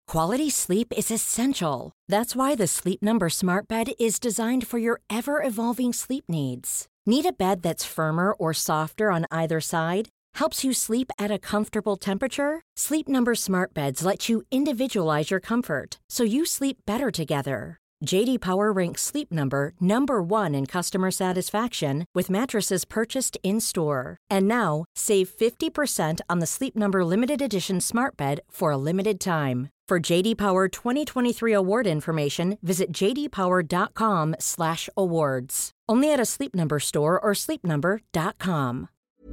Quality sleep is essential. That's why the Sleep Number Smart Bed is designed for your ever-evolving sleep needs. Need a bed that's firmer or softer on either side? Helps you sleep at a comfortable temperature? Sleep Number Smart Beds let you individualize your comfort, so you sleep better together. J.D. Power ranks Sleep Number number 1 in customer satisfaction with mattresses purchased in-store. And now, save 50% on the Sleep Number Limited Edition Smart Bed for a limited time. For J.D. Power 2023 award information, visit jdpower.com/awards. Only at a Sleep Number store or sleepnumber.com.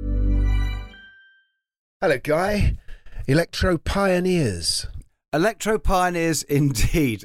Hello, Guy. Electro Pioneers. Electro Pioneers, indeed.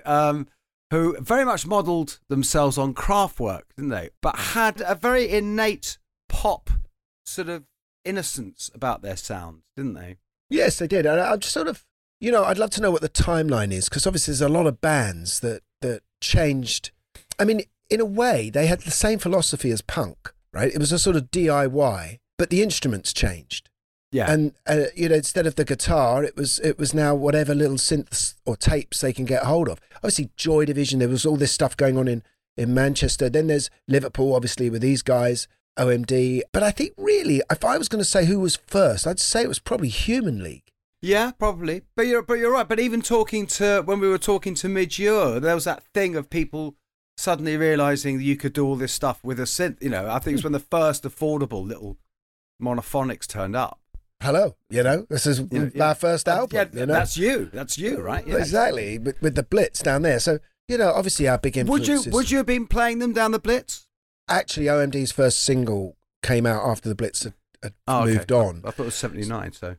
Who very much modelled themselves on Kraftwerk, didn't they? But had a very innate pop sort of innocence about their sound, didn't they? Yes, they did. And I'm just sort of, I'd love to know what the timeline is, because obviously there's a lot of bands that changed. I mean, in a way, they had the same philosophy as punk, right? It was a sort of DIY, but the instruments changed. Yeah. And, instead of the guitar, it was now whatever little synths or tapes they can get hold of. Obviously, Joy Division, there was all this stuff going on in Manchester. Then there's Liverpool, obviously, with these guys, OMD. But I think really, if I was going to say who was first, I'd say it was probably Human League. Yeah, probably. But you're right. But even when we were talking to Midure, there was that thing of people suddenly realising that you could do all this stuff with a synth. I think it was when the first affordable little monophonics turned up. Hello, this is our first album. Yeah, that's you, right? Yeah. Exactly, with the Blitz down there. So, obviously our big influences. Would you have been playing them down the Blitz? Actually, OMD's first single came out after the Blitz had moved on. I thought it was 79, so.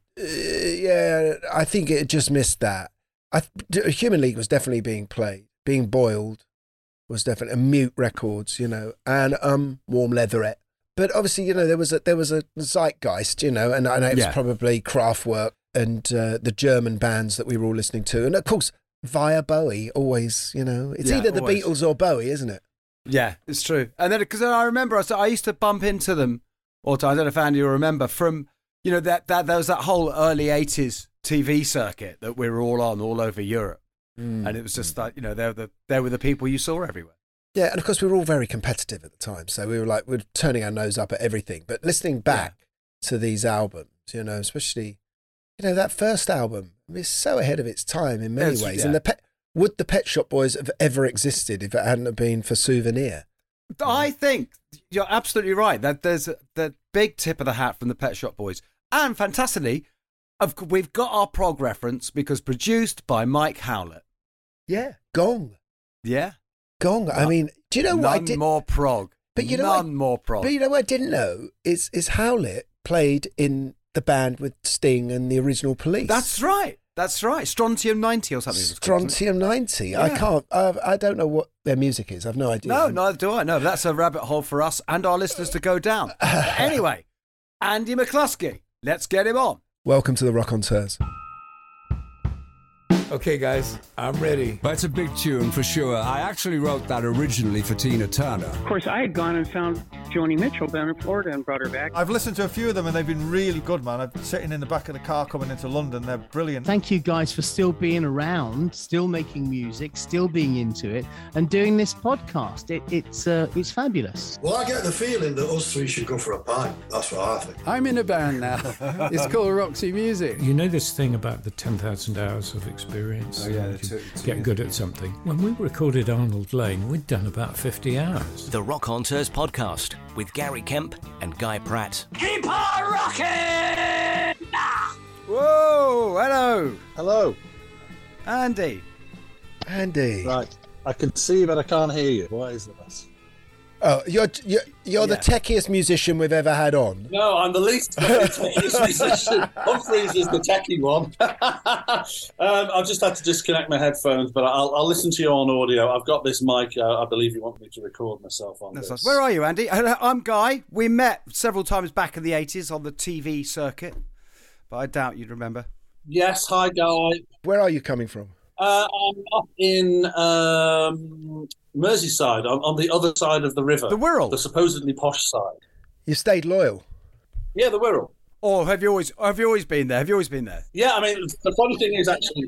Yeah, I think it just missed that. Human League was definitely being played. Being Boiled was definitely, Mute Records, and Warm Leatherette. But obviously, there was a zeitgeist, and I know it was probably Kraftwerk and the German bands that we were all listening to. And of course, via Bowie, always, it's either the Beatles or Bowie, isn't it? Yeah, it's true. And then, because I remember, I used to bump into them, or I don't know if Andy will remember, from, that there was that whole early 80s TV circuit that we were all on all over Europe. And it was just like, they were the people you saw everywhere. Yeah, and of course we were all very competitive at the time, so we're turning our nose up at everything. But listening back to these albums, especially, that first album is so ahead of its time in many ways. Yeah. And would the Pet Shop Boys have ever existed if it hadn't have been for Souvenir? I think you're absolutely right. That there's the big tip of the hat from the Pet Shop Boys, and fantastically, we've got our prog reference because produced by Mike Howlett. Yeah, Gong. Yeah. Gong. I mean, do you know what I did? None more prog. But more prog. But what I didn't know is Howlett played in the band with Sting and the original Police. That's right. Strontium 90 or something. Strontium 90. Yeah. I don't know what their music is. I've no idea. No, neither do I. No, that's a rabbit hole for us and our listeners to go down. Anyway, Andy McCluskey, let's get him on. Welcome to the Raconteurs. Okay, guys, I'm ready. That's a big tune for sure. I actually wrote that originally for Tina Turner. Of course, I had gone and found Joni Mitchell down in Florida and brought her back. I've listened to a few of them and they've been really good, man. I'm sitting in the back of the car coming into London. They're brilliant. Thank you guys for still being around, still making music, still being into it, and doing this podcast. It's fabulous. Well, I get the feeling that us three should go for a pint. That's what I think. I'm in a band now. It's called Roxy Music. You know this thing about the 10,000 hours of experience? Oh, yeah. Get good at something. When we recorded Arnold Lane, we'd done about 50 hours. The Raconteurs podcast with Gary Kemp and Guy Pratt. Keep on rocking! Whoa, hello. Hello. Andy. Right, I can see you but I can't hear you. What is this? Oh, you're the techiest musician we've ever had on. No, I'm the least techiest musician. Humphreys is the techie one. I've just had to disconnect my headphones, but I'll listen to you on audio. I've got this mic. I believe you want me to record myself on this. Where are you, Andy? I'm Guy. We met several times back in the 80s on the TV circuit, but I doubt you'd remember. Yes, hi, Guy. Where are you coming from? I'm up in Merseyside, on the other side of the river. The Wirral? The supposedly posh side. You stayed loyal? Yeah, the Wirral. Or have you always been there? Have you always been there? Yeah, I mean, the funny thing is, actually,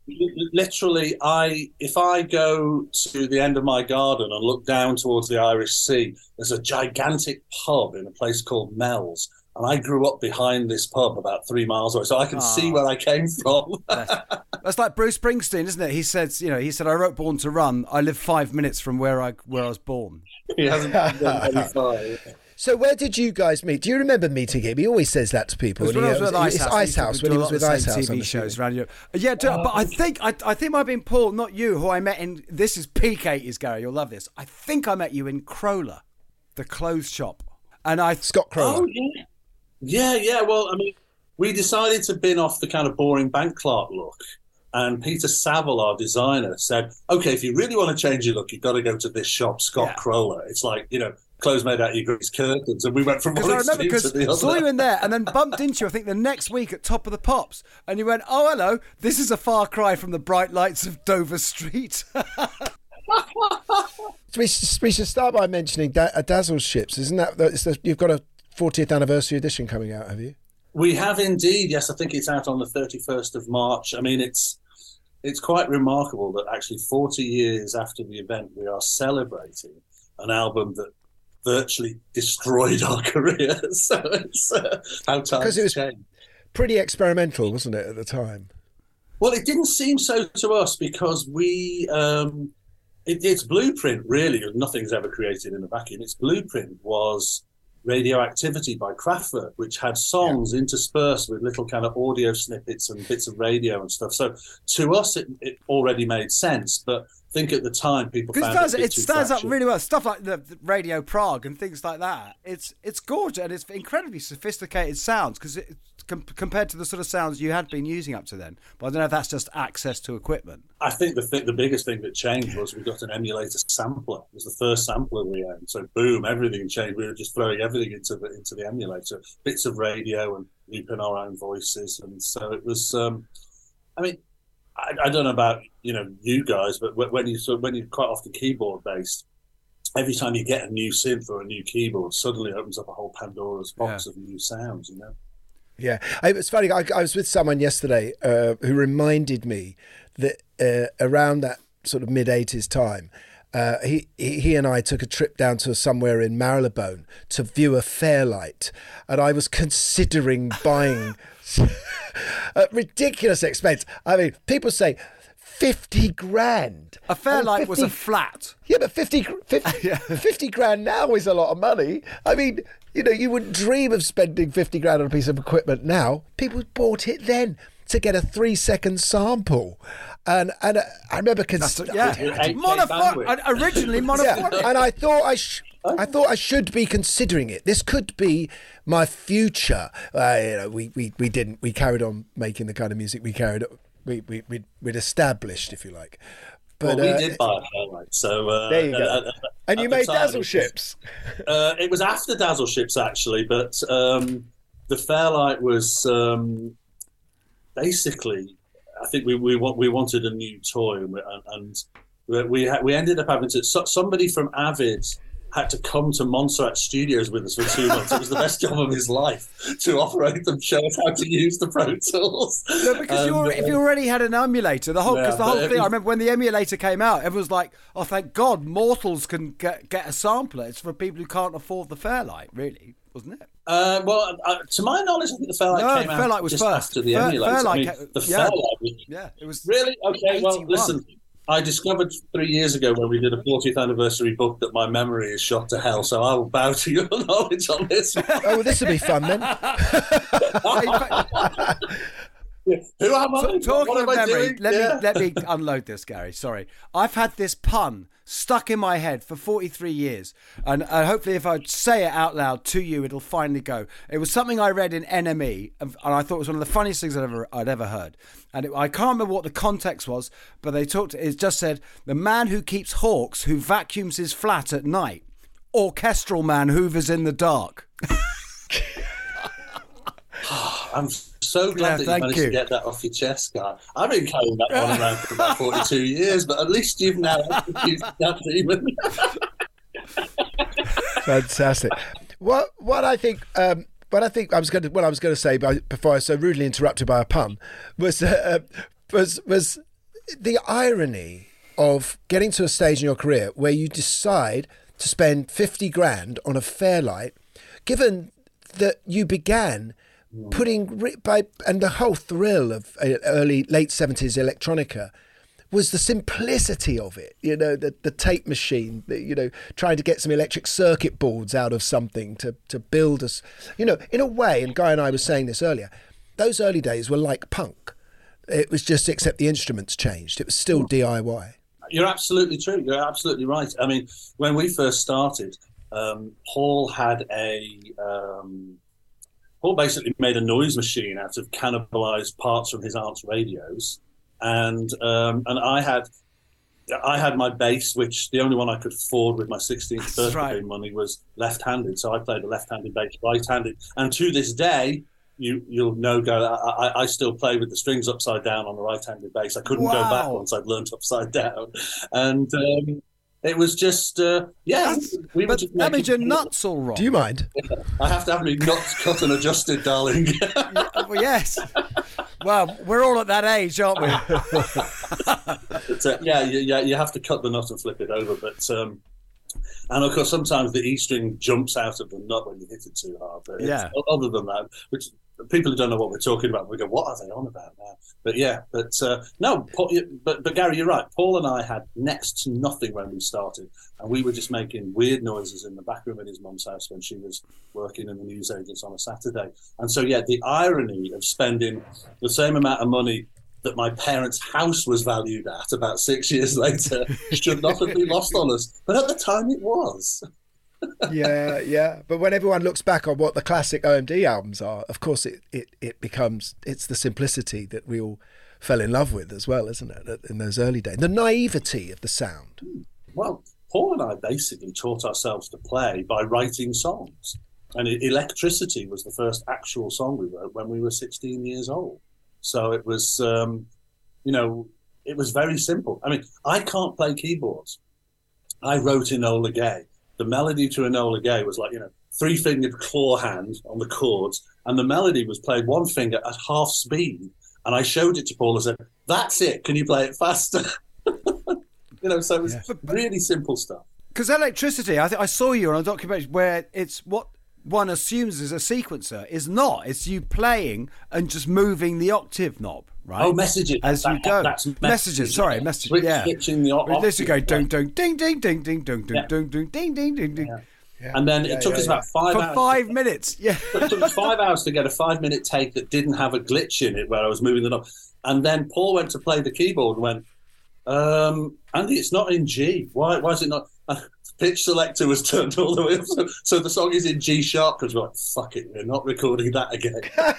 literally, if I go to the end of my garden and look down towards the Irish Sea, there's a gigantic pub in a place called Mel's. And I grew up behind this pub about 3 miles away, so I can see where I came from. That's like Bruce Springsteen, isn't it? He said, I wrote Born to Run. I live 5 minutes from where I was born. He hasn't been very far. So where did you guys meet? Do you remember meeting him? He always says that to people. When I was with Ice House. When he was with Ice House. TV shows around Europe. Yeah, but I think it might have been Paul, not you, who I met in. This is peak 80s, Gary. You'll love this. I think I met you in Crola, the clothes shop, and Scott Crola. Oh yeah. Well, I mean, we decided to bin off the kind of boring bank clerk look. And Peter Saville, our designer, said, "Okay, if you really want to change your look, you've got to go to this shop, Scott Crola. It's like, clothes made out of your grease curtains." And we went from one extreme to the other. I saw you in there and then bumped into you, I think, the next week at Top of the Pops. And you went, "Oh, hello, this is a far cry from the bright lights of Dover Street." We should start by mentioning Dazzle Ships. Isn't that, you've got a 40th anniversary edition coming out, have you? We have indeed, yes. I think it's out on the 31st of March. I mean, it's quite remarkable that actually 40 years after the event, we are celebrating an album that virtually destroyed our careers. So it's how times change. Pretty experimental, wasn't it, at the time? Well, it didn't seem so to us because we... its blueprint, really, nothing's ever created in a vacuum. Its blueprint was Radioactivity by Kraftwerk, which had songs interspersed with little kind of audio snippets and bits of radio and stuff. So to us, it already made sense. But I think at the time, people found it stands up really well. Stuff like the Radio Prague and things like that. It's gorgeous and it's incredibly sophisticated sounds because compared to the sort of sounds you had been using up to then. But I don't know if that's just access to equipment. I think the biggest thing that changed was we got an emulator sampler. It was the first sampler we owned. So boom, everything changed. We were just throwing everything into the emulator, bits of radio and looping our own voices. And so it was. I mean, I don't know about you guys, but when you're quite often keyboard based, every time you get a new synth or a new keyboard, suddenly it opens up a whole Pandora's box of new sounds. Yeah, it was funny. I was with someone yesterday who reminded me that around that sort of mid-80s time, he and I took a trip down to somewhere in Marylebone to view a Fairlight, and I was considering buying at ridiculous expense. I mean, people say 50 grand. A Fairlight was a flat. Yeah, but 50 grand now is a lot of money. I mean, you wouldn't dream of spending 50 grand on a piece of equipment now. People bought it then to get a 3-second sample. And I remember originally monophonic. And I thought I should be considering it. This could be my future. We didn't. We carried on making the kind of music we'd established, if you like. But we did buy a Fairlight, so there you go. And you made Dazzle Ships. It was after Dazzle Ships, actually, but the Fairlight was basically. I think we wanted a new toy, and we ended up having to. Somebody from Avid had to come to Montserrat Studios with us for 2 months. It was the best job of his life to operate them, show us how to use the Pro Tools. No, because if you already had an emulator, the whole thing. I remember when the emulator came out, everyone was like, "Oh, thank God, mortals can get a sampler." It's for people who can't afford the Fairlight, really, wasn't it? Well, to my knowledge, I think the Fairlight came out Fairlight was just first. after the emulator. Fairlight it was really okay. 81. Well, listen. I discovered 3 years ago when we did a 40th anniversary book that my memory is shot to hell, so I will bow to your knowledge on this. Oh, this will be fun then. Who am I? Talking of memory, let me unload this, Gary. Sorry. I've had this pun stuck in my head for 43 years, and hopefully if I say it out loud to you, it'll finally go. It was something I read in NME, and I thought it was one of the funniest things I'd ever heard. And I can't remember what the context was, but it just said, the man who keeps hawks, who vacuums his flat at night, orchestral man hoovers in the dark. I'm so glad that you managed to get that off your chest, guy. I've been carrying that one around for about 42 years, but at least you've now executed that demon. Fantastic. What I think I was going to say before I was so rudely interrupted by a pun was the irony of getting to a stage in your career where you decide to spend 50 grand on a Fairlight, given that you began putting and the whole thrill of late 70s electronica was the simplicity of it, the tape machine, trying to get some electric circuit boards out of something to build us, in a way, and Guy and I were saying this earlier, those early days were like punk. It was just, except the instruments changed. It was still DIY. You're absolutely true. You're absolutely right. I mean, when we first started, Paul had Paul basically made a noise machine out of cannibalized parts from his aunt's radios, and I had my bass, which the only one I could afford with my 16th birthday money was left-handed, so I played a left-handed bass, right-handed, and to this day, you'll know, I still play with the strings upside down on the right-handed bass. I couldn't go back once I'd learned upside down, and it was just that means your nuts all wrong. Do you mind? I have to have my nuts cut and adjusted, darling. Well, yes. Well, we're all at that age, aren't we? You have to cut the nut and flip it over, but. And of course, sometimes the E string jumps out of the nut when you hit it too hard. But other than that, which people who don't know what we're talking about, we go, "What are they on about now?" But no, but Gary, you're right. Paul and I had next to nothing when we started, and we were just making weird noises in the back room at his mum's house when she was working in the newsagents on a Saturday. And so, the irony of spending the same amount of money that my parents' house was valued at about 6 years later should not have been lost on us. But at the time it was. Yeah. But when everyone looks back on what the classic OMD albums are, of course it becomes, it's the simplicity that we all fell in love with as well, isn't it, in those early days? The naivety of the sound. Well, Paul and I basically taught ourselves to play by writing songs. And Electricity was the first actual song we wrote when we were 16 years old. So it was, it was very simple. I mean, I can't play keyboards. I wrote Enola Gay. The melody to Enola Gay was like, three-fingered claw hand on the chords, and the melody was played one finger at half speed. And I showed it to Paul and said, "That's it. Can you play it faster?" So it was really simple stuff. Because Electricity, I saw you on a documentary where it's what one assumes is a sequencer is not. It's you playing and just moving the octave knob, right? Oh, messages. As you go. Messages. Sorry, messages. Switching the octave. This would go ding, ding, ding, ding, ding, ding, ding, ding, ding, ding, ding, ding, ding, ding. And then it took us about 5 hours. For 5 minutes, It took us 5 hours to get a 5-minute take that didn't have a glitch in it where I was moving the knob. And then Paul went to play the keyboard and went, Andy, it's not in G. Why is it not? Pitch selector was turned all the way up, so the song is in G sharp because we're like, fuck it, we're not recording that again.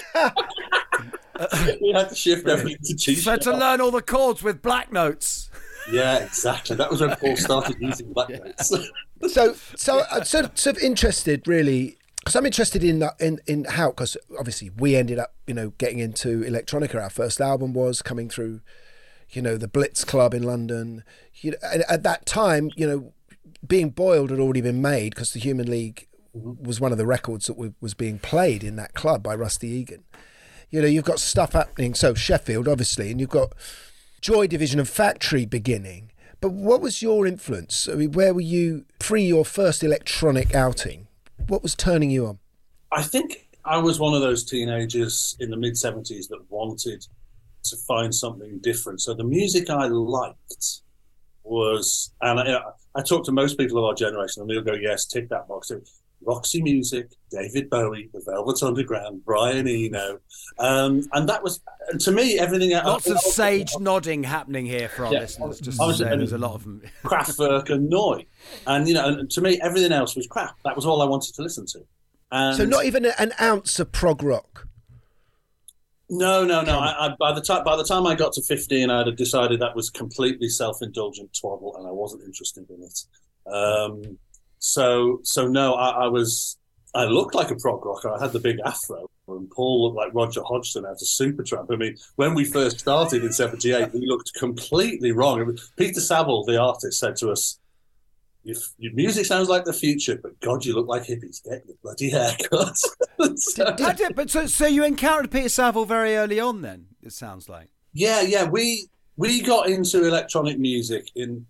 We had to shift everything to G sharp. So to learn all the chords with black notes. Yeah, exactly. That was when Paul started using black notes. So I'm sort of interested, really, because I'm interested in how, because obviously we ended up, getting into electronica. Our first album was coming through, the Blitz Club in London. At that time, Being Boiled had already been made because the Human League was one of the records that was being played in that club by Rusty Egan. You've got stuff happening. So Sheffield, obviously, and you've got Joy Division and Factory beginning. But what was your influence? I mean, where were you pre your first electronic outing? What was turning you on? I think I was one of those teenagers in the mid-70s that wanted to find something different. So the music I liked was, and I talk to most people of our generation and they'll go, yes, tick that box. Roxy Music, David Bowie, The Velvet Underground, Brian Eno. And that was, to me, everything... Lots of sage nodding happening here for our listeners, just to say there's a lot of them. Kraftwerk and Neu. And, and to me, everything else was crap. That was all I wanted to listen to. And so not even an ounce of prog rock? No. By the time I got to 15, I had decided that was completely self-indulgent twaddle, and I wasn't interested in it. So no, I looked like a prog rocker. I had the big afro, and Paul looked like Roger Hodgson out of Supertramp. I mean, when we first started in '78, we looked completely wrong. Peter Saville, the artist, said to us, "Your music sounds like the future, but God, you look like hippies. Get your bloody haircut." So you encountered Peter Saville very early on then, it sounds like. Yeah. We We got into electronic music in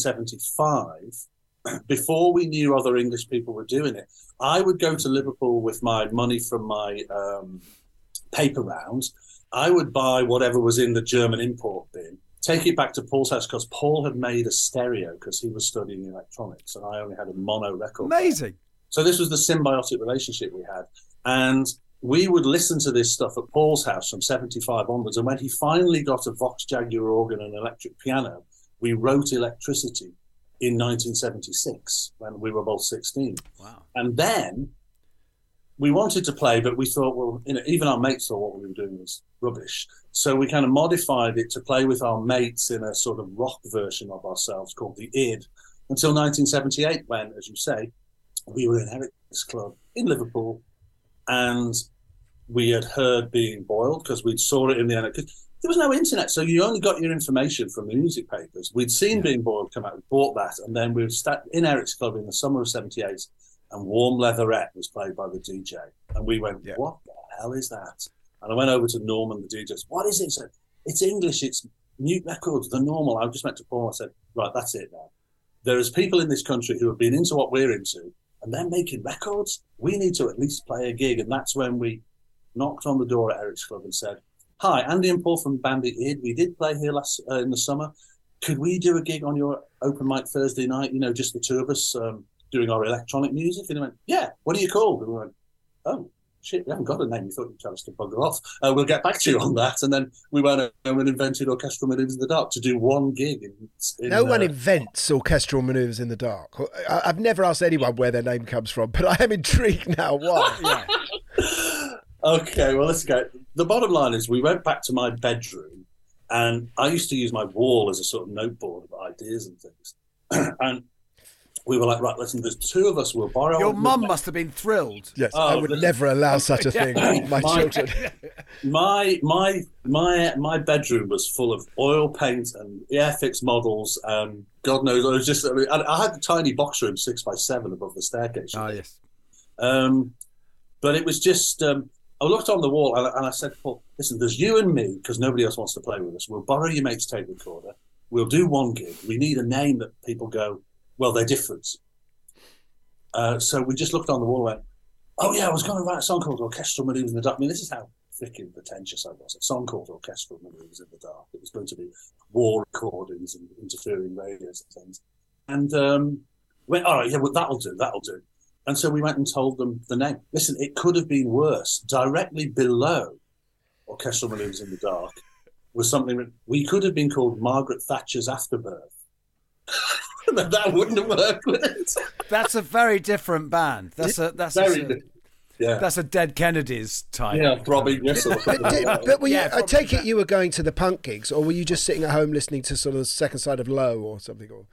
1975 before we knew other English people were doing it. I would go to Liverpool with my money from my paper rounds. I would buy whatever was in the German import bin, take it back to Paul's house, because Paul had made a stereo because he was studying electronics and I only had a mono record. Amazing. So this was the symbiotic relationship we had. And we would listen to this stuff at Paul's house from 75 onwards. And when he finally got a Vox Jaguar organ and electric piano, we wrote Electricity in 1976 when we were both 16. Wow. And then we wanted to play, but we thought, well, even our mates thought what we were doing was rubbish. So we kind of modified it to play with our mates in a sort of rock version of ourselves called the Id, until 1978 when, as you say, we were in Eric's Club in Liverpool, and we had heard Being Boiled because we'd saw it in the end. There was no internet, so you only got your information from the music papers. We'd seen Being Boiled come out, we bought that, and then we were in Eric's Club in the summer of 78, and Warm Leatherette was played by the DJ. And we went, what the hell is that? And I went over to Norman, the DJ, what is it? He said, it's English, it's Mute Records, the normal. I just went to Paul and I said, right, that's it now. There is people in this country who have been into what we're into, and they're making records. We need to at least play a gig. And that's when we knocked on the door at Eric's Club and said, hi, Andy and Paul from Bandit Id. We did play here last in the summer. Could we do a gig on your open mic Thursday night? You know, just the two of us doing our electronic music. And he went, yeah, what are you called? And we went, oh, shit, we haven't got a name. You thought you'd tell us to bugger off. We'll get back to you on that. And then we went and invented Orchestral Manoeuvres in the Dark to do one gig. No one invents Orchestral Manoeuvres in the Dark. I've never asked anyone where their name comes from, but I am intrigued now. Why? Okay, well, let's go. The bottom line is we went back to my bedroom, and I used to use my wall as a sort of noteboard of ideas and things. And we were like, right, listen, there's two of us, we'll borrow... Your mum must have been thrilled. Yes, I would never allow such a thing with my children. My bedroom was full of oil paint and Airfix models, and God knows, I was just... I mean, I had a tiny box room, 6x7 above the staircase. Oh, yes. But it was just... I looked on the wall and I said, Paul, listen, there's you and me, because nobody else wants to play with us. We'll borrow your mate's tape recorder. We'll do one gig. We need a name that people go, well, they're different. So we just looked on the wall and went, oh, yeah, I was going to write a song called Orchestral Manoeuvres in the Dark. I mean, this is how freaking pretentious I was. A song called Orchestral Manoeuvres in the Dark. It was going to be war recordings and interfering radios and things. And went, all right, yeah, well, that'll do. And so we went and told them the name. Listen, it could have been worse. Directly below Orchestral Manoeuvres in the Dark was something we could have been called Margaret Thatcher's Afterbirth. That wouldn't have worked with it. That's a very different band. That's a Dead Kennedys type. Yeah, throbbing whistle. But I take it you were going to the punk gigs, or were you just sitting at home listening to sort of the second side of Low or something? Or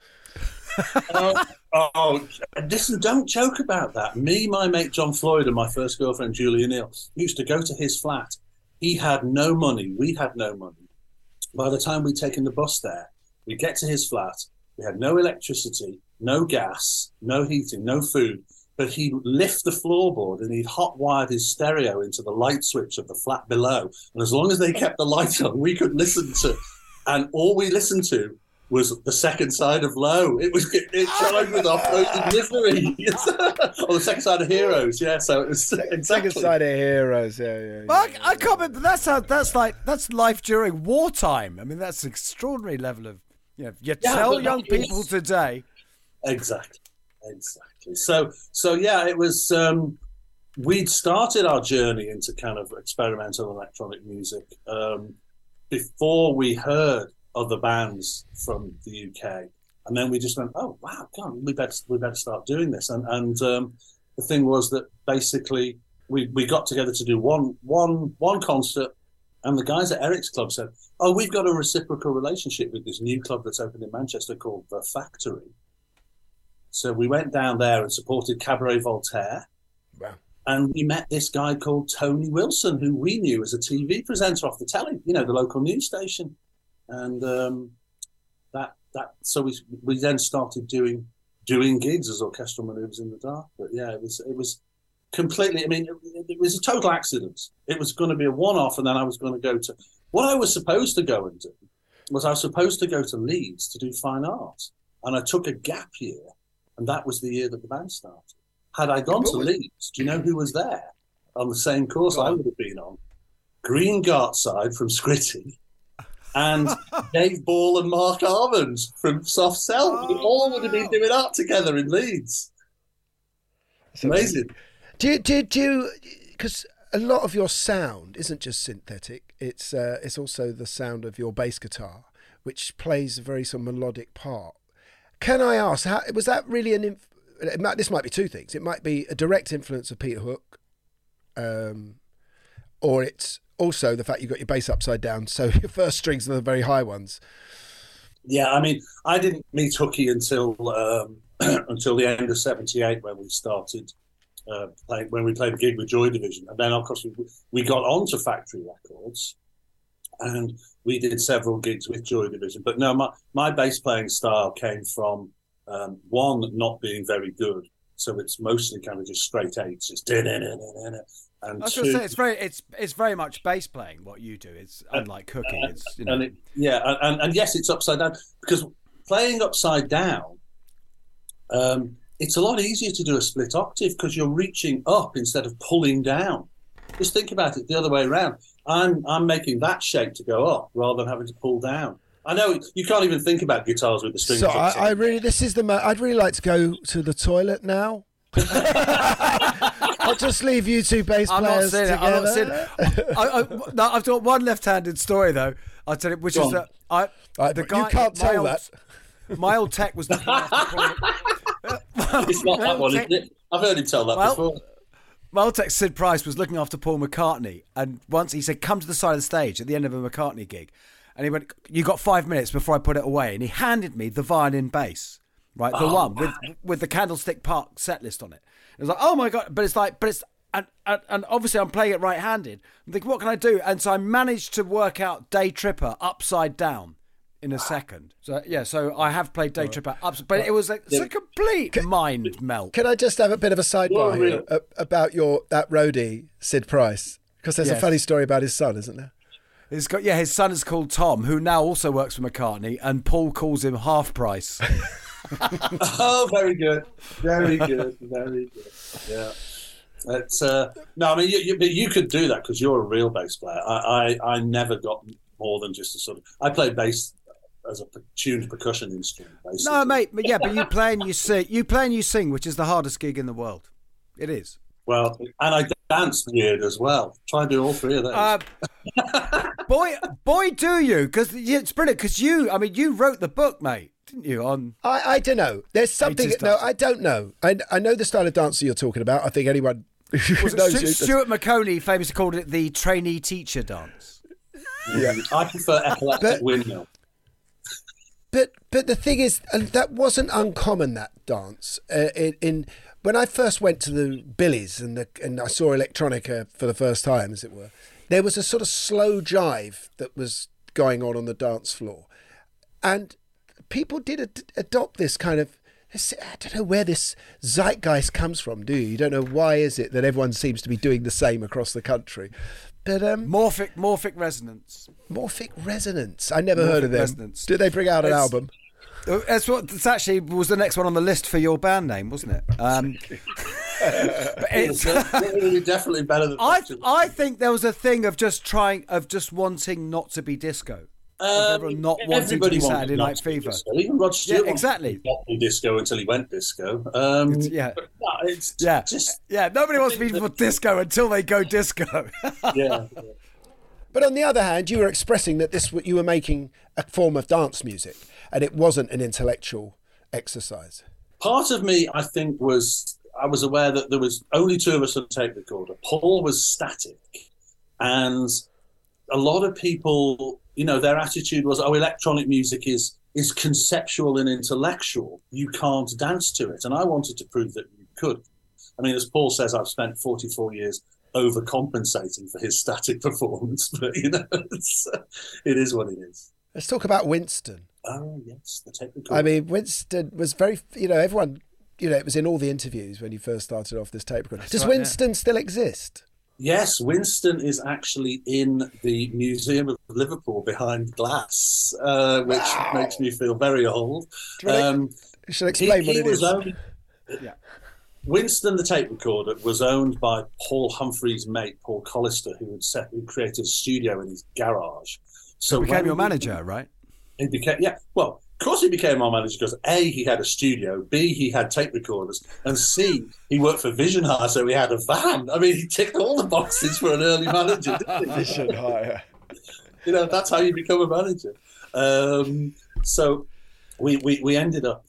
listen, don't joke about that. Me, my mate John Floyd, and my first girlfriend Julia Neal used to go to his flat. He had no money. We had no money. By the time we'd taken the bus there, we'd get to his flat. We had no electricity, no gas, no heating, no food. But he'd lift the floorboard and he'd hot-wired his stereo into the light switch of the flat below. And as long as they kept the light on, we could listen to. And all we listened to was the second side of Low. It chimed with our frozen misery. Or the second side of Heroes, yeah. So it was exactly. Second side of Heroes, yeah. I can't remember. That's life during wartime. I mean, that's an extraordinary level of, you tell young people today. Exactly. So yeah, it was. We'd started our journey into kind of experimental electronic music before we heard other bands from the UK, and then we just went, oh wow, God, we better start doing this. And the thing was that basically we got together to do one concert, and the guys at Eric's Club said, oh, we've got a reciprocal relationship with this new club that's opened in Manchester called The Factory. So we went down there and supported Cabaret Voltaire. Wow. And we met this guy called Tony Wilson, who we knew as a TV presenter off the telly, the local news station. And so we then started doing gigs as Orchestral Manoeuvres in the Dark. But yeah, it was completely, it was a total accident. It was going to be a one-off, and then I was going to go to what I was supposed to go and do was I was supposed to go to Leeds to do fine art, and I took a gap year, and that was the year that the band started. Had I gone to Leeds, do you know who was there on the same course I would have been on? Green Gartside from Scritty and Dave Ball and Mark Armand from Soft Cell. We all would have been doing art together in Leeds. It's amazing. Do you, because a lot of your sound isn't just synthetic, it's also the sound of your bass guitar, which plays a very sort of melodic part. Can I ask, was that really this might be two things. It might be a direct influence of Peter Hook, or it's also the fact you've got your bass upside down, so your first strings are the very high ones. Yeah, I mean, I didn't meet Hooky until until the end of '78 when we started when we played a gig with Joy Division, and then of course we got onto Factory Records, and we did several gigs with Joy Division. But no, my bass playing style came from one, not being very good, so it's mostly kind of just straight eights, just and I was going to say it's very much bass playing what you do. It's unlike cooking. It's and yes, it's upside down, because playing upside down, it's a lot easier to do a split octave because you're reaching up instead of pulling down. Just think about it the other way around. I'm making that shape to go up rather than having to pull down. I know you can't even think about guitars with the strings. So I'd really like to go to the toilet now. I'll just leave you two bass players together. I'm not saying it. No, I've got one left-handed story though. I'll tell you, which is that the guy. You can't tell that. My old tech was looking after It's not that one, isn't it? I've heard him tell that before. My old tech, Sid Price, was looking after Paul McCartney, and once he said, "Come to the side of the stage at the end of a McCartney gig," and he went, "You got 5 minutes before I put it away," and he handed me the violin bass. Right, the one with the Candlestick Park set list on it. It was like, oh my God, and obviously I'm playing it right-handed. I'm thinking, what can I do? And so I managed to work out Day Tripper upside down in a second. So yeah, so I have played Day Tripper upside, but it was it's a complete mind melt. Can I just have a bit of a sidebar here about that roadie, Sid Price? Because there's a funny story about his son, isn't there? His son is called Tom, who now also works for McCartney, and Paul calls him Half Price. Oh, very good, very good, very good. Yeah, it's no. I mean, you could do that because you're a real bass player. I never got more than just a sort of. I play bass as a tuned percussion instrument. Basically. No, mate. Yeah, but you play and you sing. You play and you sing, which is the hardest gig in the world. It is. Well, and I dance weird as well. Try and do all three of those. Boy, do you? Because it's brilliant. Because you wrote the book, mate. Didn't you? I don't know. There's something. No, I don't know. I know the style of dancer you're talking about. I think anyone who knows Stuart McConey famously called it the trainee teacher dance. Yeah, I prefer epileptic windmill. But the thing is, that wasn't uncommon, that dance. When I first went to the Billies and I saw electronica for the first time, as it were, there was a sort of slow jive that was going on the dance floor, and people did adopt this kind of, I don't know where this zeitgeist comes from, do you? You don't know why is it that everyone seems to be doing the same across the country. But Morphic Resonance. Morphic Resonance. I never heard of them. Resonance. Did they bring out an album? It's actually was the next one on the list for your band name, wasn't it? But it's definitely better than. I think there was a thing of just wanting not to be disco. Not wanting to be Saturday Night Fever. Even Rod Stewart exactly. Not be disco until he went disco. Nobody wants to be for disco until they go disco. Yeah. But on the other hand, you were expressing that you were making a form of dance music, and it wasn't an intellectual exercise. Part of me, I think, I was aware that there was only two of us on tape recorder. Paul was static, and a lot of people, their attitude was, electronic music is conceptual and intellectual. You can't dance to it. And I wanted to prove that you could. I mean, as Paul says, I've spent 44 years overcompensating for his static performance, but, it is what it is. Let's talk about Winston. Oh, yes, the tape recorder. I mean, Winston was very, everyone, it was in all the interviews when you first started off this tape recorder. Does Winston still exist? Yes, Winston is actually in the Museum of Liverpool behind glass, which makes me feel very old. You should explain what it is. Winston, the tape recorder, was owned by Paul Humphrey's mate, Paul Collister, who created a studio in his garage. So he became your manager, right? He became, well, of course he became our manager because A, he had a studio, B, he had tape recorders, and C, he worked for Vision Hire, so he had a van. I mean, he ticked all the boxes for an early manager, didn't he? Vision Hire. That's how you become a manager. So we ended up,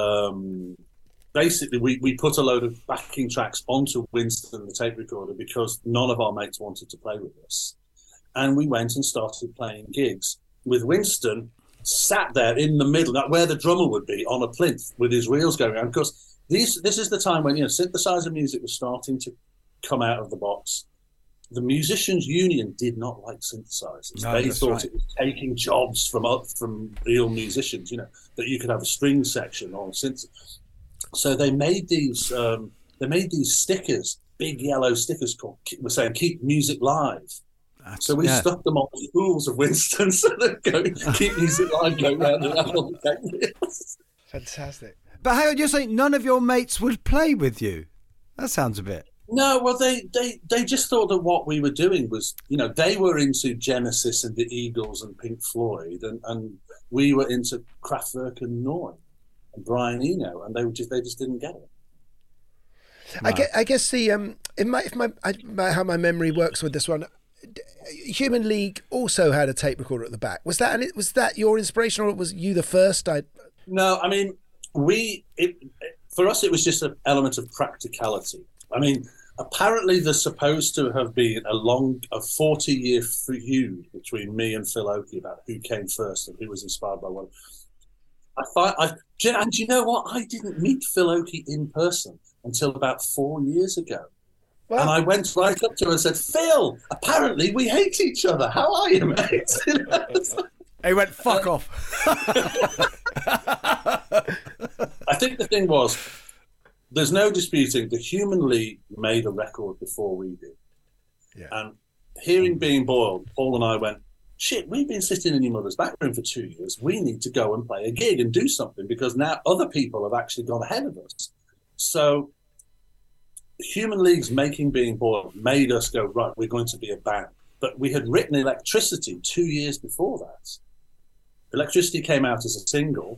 basically, we put a load of backing tracks onto Winston, the tape recorder, because none of our mates wanted to play with us. And we went and started playing gigs with Winston sat there in the middle, where the drummer would be, on a plinth with his wheels going around. Because this is the time when synthesizer music was starting to come out of the box. The Musicians Union did not like synthesizers. They thought it was taking jobs from real musicians. That you could have a string section on synth. So they made these stickers, big yellow stickers called, we're saying, "Keep Music Live." So we stuck them on the spools of Winston, so they'd go, "Keep Music Live," go round and round on the wheels. Fantastic. But hang on, you're saying none of your mates would play with you? That sounds a bit... No, well, they just thought that what we were doing was, they were into Genesis and the Eagles and Pink Floyd, and we were into Kraftwerk and Neu and Brian Eno, and they just didn't get it. Right. I guess the how my memory works with this one. Human League also had a tape recorder at the back. Was that your inspiration, or was you the first? No, I mean, for us it was just an element of practicality. I mean, apparently there's supposed to have been a 40-year feud between me and Phil Oakey about who came first and who was inspired by what. And you know what? I didn't meet Phil Oakey in person until about 4 years ago. Well, and I went right up to him and said, "Phil, apparently we hate each other. How are you, mate?" He went, "Fuck off." I think the thing was, there's no disputing the Human League made a record before we did. Yeah. And hearing Being Boiled, Paul and I went, "Shit, we've been sitting in your mother's back room for 2 years. We need to go and play a gig and do something, because now other people have actually gone ahead of us." So Human League's making Being Boiled made us go, right, we're going to be a band. But we had written Electricity 2 years before that. Electricity came out as a single.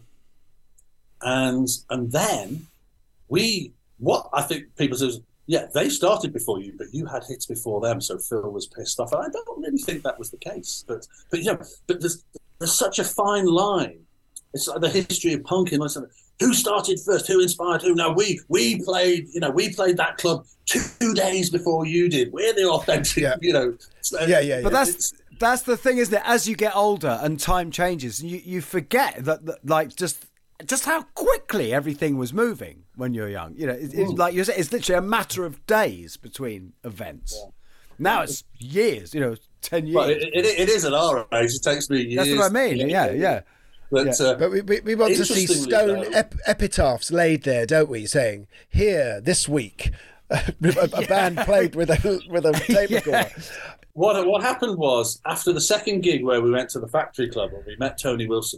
And then what I think people say, they started before you, but you had hits before them, so Phil was pissed off. And I don't really think that was the case. But there's such a fine line. It's like the history of punk in London. Who started first? Who inspired who? No, we played that club 2 days before you did. We're the authentic, But that's the thing, isn't it? As you get older and time changes, you forget that like just how quickly everything was moving when you're young. It's like you said, it's literally a matter of days between events. Yeah. Now it's years. 10 years. Well, it is at our age. It takes me years. That's what I mean. Yeah. But we want to see stone epitaphs laid there, don't we? Saying, "Here this week, a band played with a tape recorder." What happened was, after the second gig where we went to the Factory Club and we met Tony Wilson,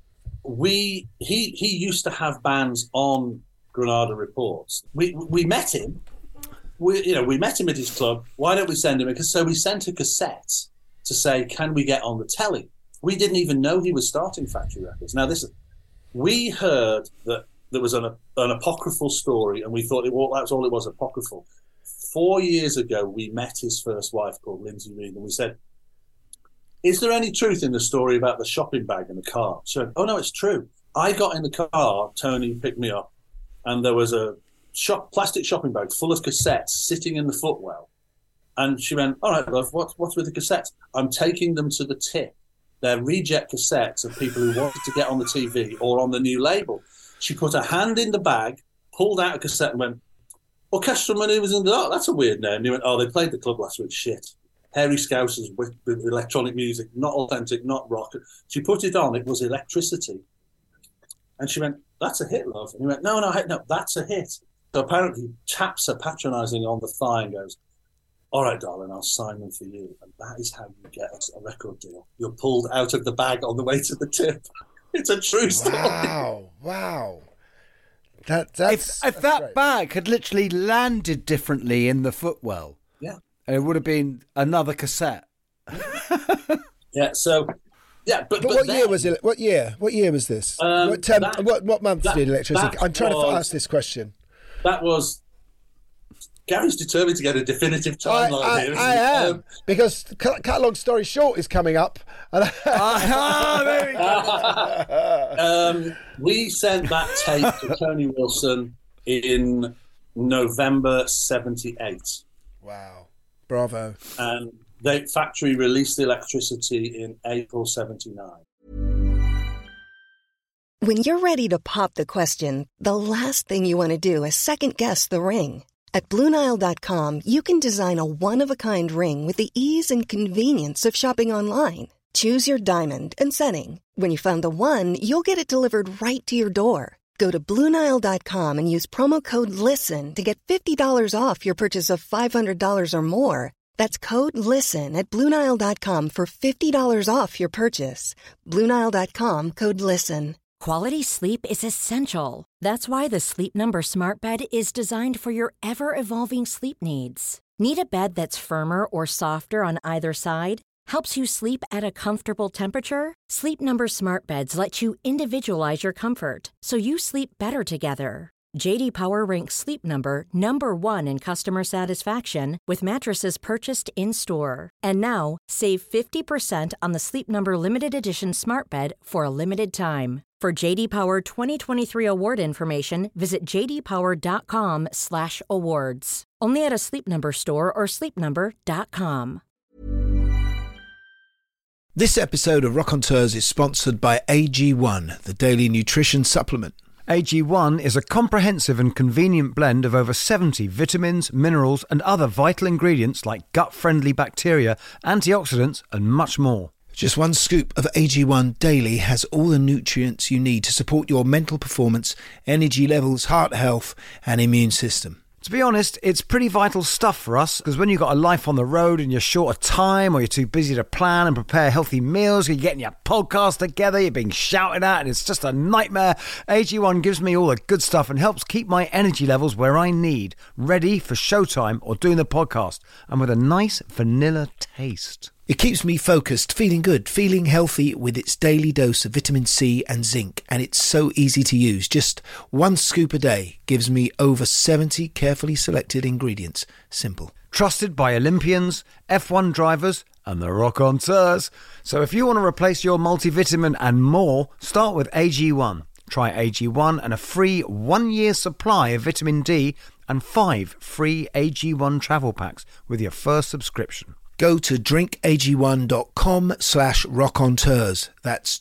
he used to have bands on Granada Reports. We met him. We met him at his club. Why don't we send him? So we sent a cassette to say, "Can we get on the telly?" We didn't even know he was starting Factory Records. Now, we heard that there was an apocryphal story, and we thought that's all it was, apocryphal. 4 years ago, we met his first wife, called Lindsay Reed, and we said, "Is there any truth in the story about the shopping bag in the car?" She went, "Oh, no, it's true. I got in the car, Tony picked me up, and there was a plastic shopping bag full of cassettes sitting in the footwell." And she went, "All right, love, what's with the cassettes?" "I'm taking them to the tip. They're reject cassettes of people who wanted to get on the TV or on the new label." She put her hand in the bag, pulled out a cassette and went, "Orchestral Manoeuvres in the Dark, that's a weird name." And he went, "Oh, they played the club last week, shit. Hairy Scousers with electronic music, not authentic, not rock." She put it on, it was Electricity. And she went, "That's a hit, love." And he went, no, that's a hit. So apparently he taps her patronising on the thigh and goes, all right, darling, I'll sign them for you. And that is how you get a record deal. You're pulled out of the bag on the way to the tip. It's a true story. Wow. If that great. bag had literally landed differently in the footwell, it would have been another cassette. Yeah, so... Yeah, but what then, year was it? What year was this? What month did electricity? I'm trying to ask this question. That was... Gary's determined to get a definitive timeline here. I am, because cut long story short is coming up. There we go. We sent that tape to Tony Wilson in November 78. Wow. Bravo. And the factory released the electricity in April 79. When you're ready to pop the question, the last thing you want to do is second-guess the ring. At BlueNile.com, you can design a one-of-a-kind ring with the ease and convenience of shopping online. Choose your diamond and setting. When you find the one, you'll get it delivered right to your door. Go to BlueNile.com and use promo code LISTEN to get $50 off your purchase of $500 or more. That's code LISTEN at BlueNile.com for $50 off your purchase. BlueNile.com, code LISTEN. Quality sleep is essential. That's why the Sleep Number Smart Bed is designed for your ever-evolving sleep needs. Need a bed that's firmer or softer on either side? Helps you sleep at a comfortable temperature? Sleep Number Smart Beds let you individualize your comfort, so you sleep better together. J.D. Power ranks Sleep Number number 1 in customer satisfaction with mattresses purchased in-store. And now, save 50% on the Sleep Number Limited Edition Smart Bed for a limited time. For J.D. Power 2023 award information, visit jdpower.com/awards. Only at a Sleep Number store or sleepnumber.com. This episode of Raconteurs is sponsored by AG1, the daily nutrition supplement. AG1 is a comprehensive and convenient blend of over 70 vitamins, minerals and other vital ingredients like gut-friendly bacteria, antioxidants and much more. Just one scoop of AG1 daily has all the nutrients you need to support your mental performance, energy levels, heart health and immune system. To be honest, it's pretty vital stuff for us, because when you've got a life on the road and you're short of time, or you're too busy to plan and prepare healthy meals, you're getting your podcast together, you're being shouted at, and it's just a nightmare, AG1 gives me all the good stuff and helps keep my energy levels where I need, ready for showtime or doing the podcast, and with a nice vanilla taste. It keeps me focused, feeling good, feeling healthy with its daily dose of vitamin C and zinc, and it's so easy to use. Just one scoop a day gives me over 70 carefully selected ingredients. Simple. Trusted by Olympians, F1 drivers and the Raconteurs. So if you want to replace your multivitamin and more, start with AG1. Try AG1 and a free 1-year supply of vitamin D and 5 free AG1 travel packs with your first subscription. Go to drinkag1.com/raconteurs. That's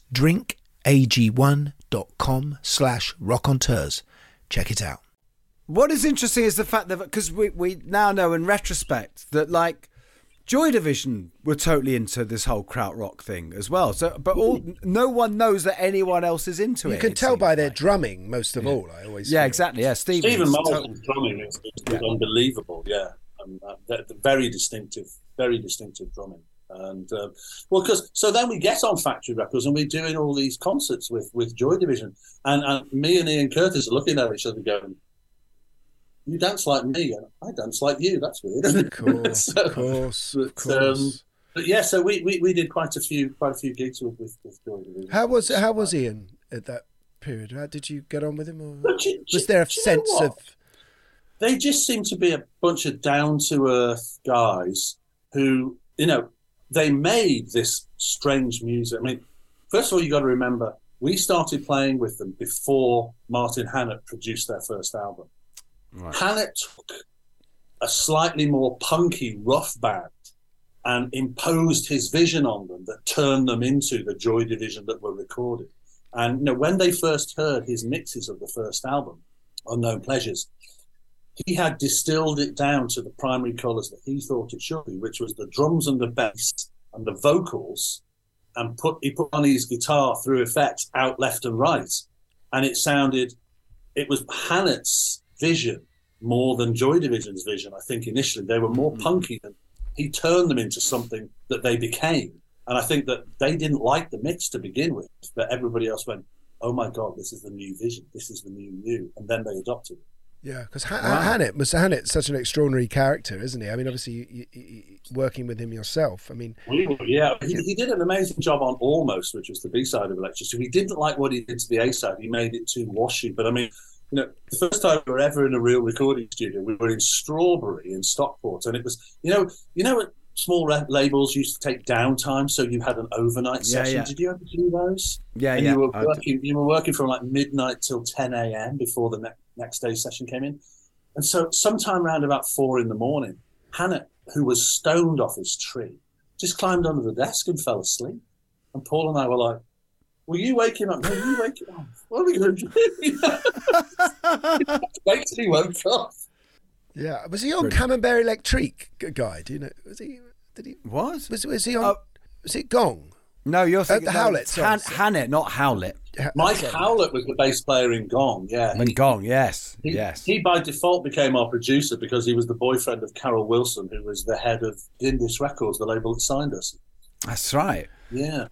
drinkag1.com/raconteurs. Check it out. What is interesting is the fact that, because we now know in retrospect that, like, Joy Division were totally into this whole krautrock thing as well. So, but no one knows that anyone else is into it. You can tell by their drumming, most of all. I always feel. Exactly. Yeah, Stephen Morrison's drumming is unbelievable. Yeah, and very distinctive drumming. And so then we get on Factory Records and we're doing all these concerts with Joy Division, and me and Ian Curtis are looking at each other going, "You dance like me, and I dance like you." That's weird. Of course. But yeah, so we did quite a few gigs with Joy Division. How was Ian at that period? How did you get on with him? Or was there a sense of? They just seem to be a bunch of down to earth guys who, they made this strange music. I mean, first of all, you got to remember, we started playing with them before Martin Hannett produced their first album. Right. Hannett took a slightly more punky, rough band and imposed his vision on them that turned them into the Joy Division that were recorded. And when they first heard his mixes of the first album, Unknown Pleasures, he had distilled it down to the primary colours that he thought it should be, which was the drums and the bass and the vocals, and he put on his guitar through effects out left and right. And it was Hannett's vision more than Joy Division's vision. I think initially they were more punky than he turned them into something that they became. And I think that they didn't like the mix to begin with, but everybody else went, oh my God, this is the new vision. This is the new. And then they adopted it. Yeah, because Hannett such an extraordinary character, isn't he? I mean, obviously, you working with him yourself. I mean, yeah, he did an amazing job on Almost, which was the B-side of Electricity. He didn't like what he did to the A-side. He made it too washy. But I mean, you know, the first time we were ever in a real recording studio, we were in Strawberry in Stockport, and it was, you know what small labels used to take downtime, so you had an overnight session. Yeah. Did you ever do those? Yeah, and yeah. You were working from like midnight till 10 a.m. before the next day's session came in. And so sometime around about 4 a.m, Hannett, who was stoned off his tree, just climbed under the desk and fell asleep. And Paul and I were like, will you wake him up? No, you wake him up. What are we going to do? Wait till he woke up. Yeah. Was he on Camembert Electrique, Guy? Do you know? Was he? Did he? What? Was he on? Was it Gong? No, you're thinking the Howlett. Hannett, not Howlett. Mike Howlett was the bass player in Gong, yeah. In Gong, yes. He by default became our producer because he was the boyfriend of Carol Wilson, who was the head of Indus Records, the label that signed us. That's right. Yeah.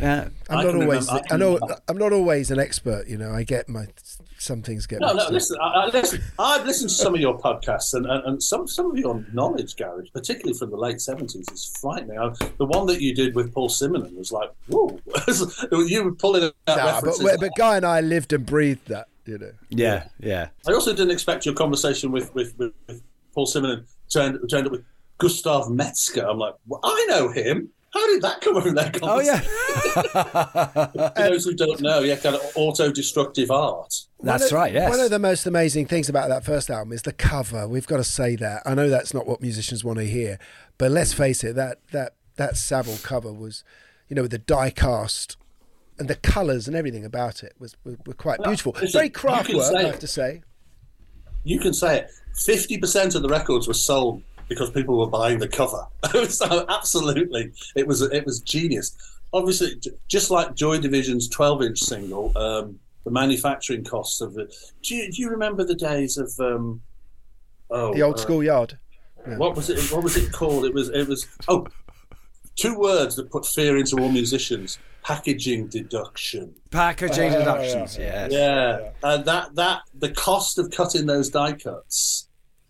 I'm not always an expert, you know. I get some things get. No. Listen, I've listened to some of your podcasts, and some of your knowledge, Gary, particularly from the late 70s, is frightening. The one that you did with Paul Simonon was like, whoa! You were pulling out references. But Guy and I lived and breathed that, you know. Yeah. I also didn't expect your conversation with Paul Simonon to end up with Gustav Metzger. I'm like, well, I know him. How did that come from that conversation? Oh, yeah. For those who don't know, kind of auto-destructive art. That's right, yes. One of the most amazing things about that first album is the cover. We've got to say that. I know that's not what musicians want to hear, but let's face it, that Savile cover was, you know, with the die-cast and the colours and everything about it were quite beautiful. Listen, very craft work, I have to say. You can say it. 50% of the records were sold because people were buying the cover. So absolutely, it was genius. Obviously, just like Joy Division's 12-inch single, the manufacturing costs of it. Do you remember the days of the old school yard? Yeah. What was it called? It was 2 words that put fear into all musicians: packaging deduction. Packaging deductions. Yeah. And that the cost of cutting those die cuts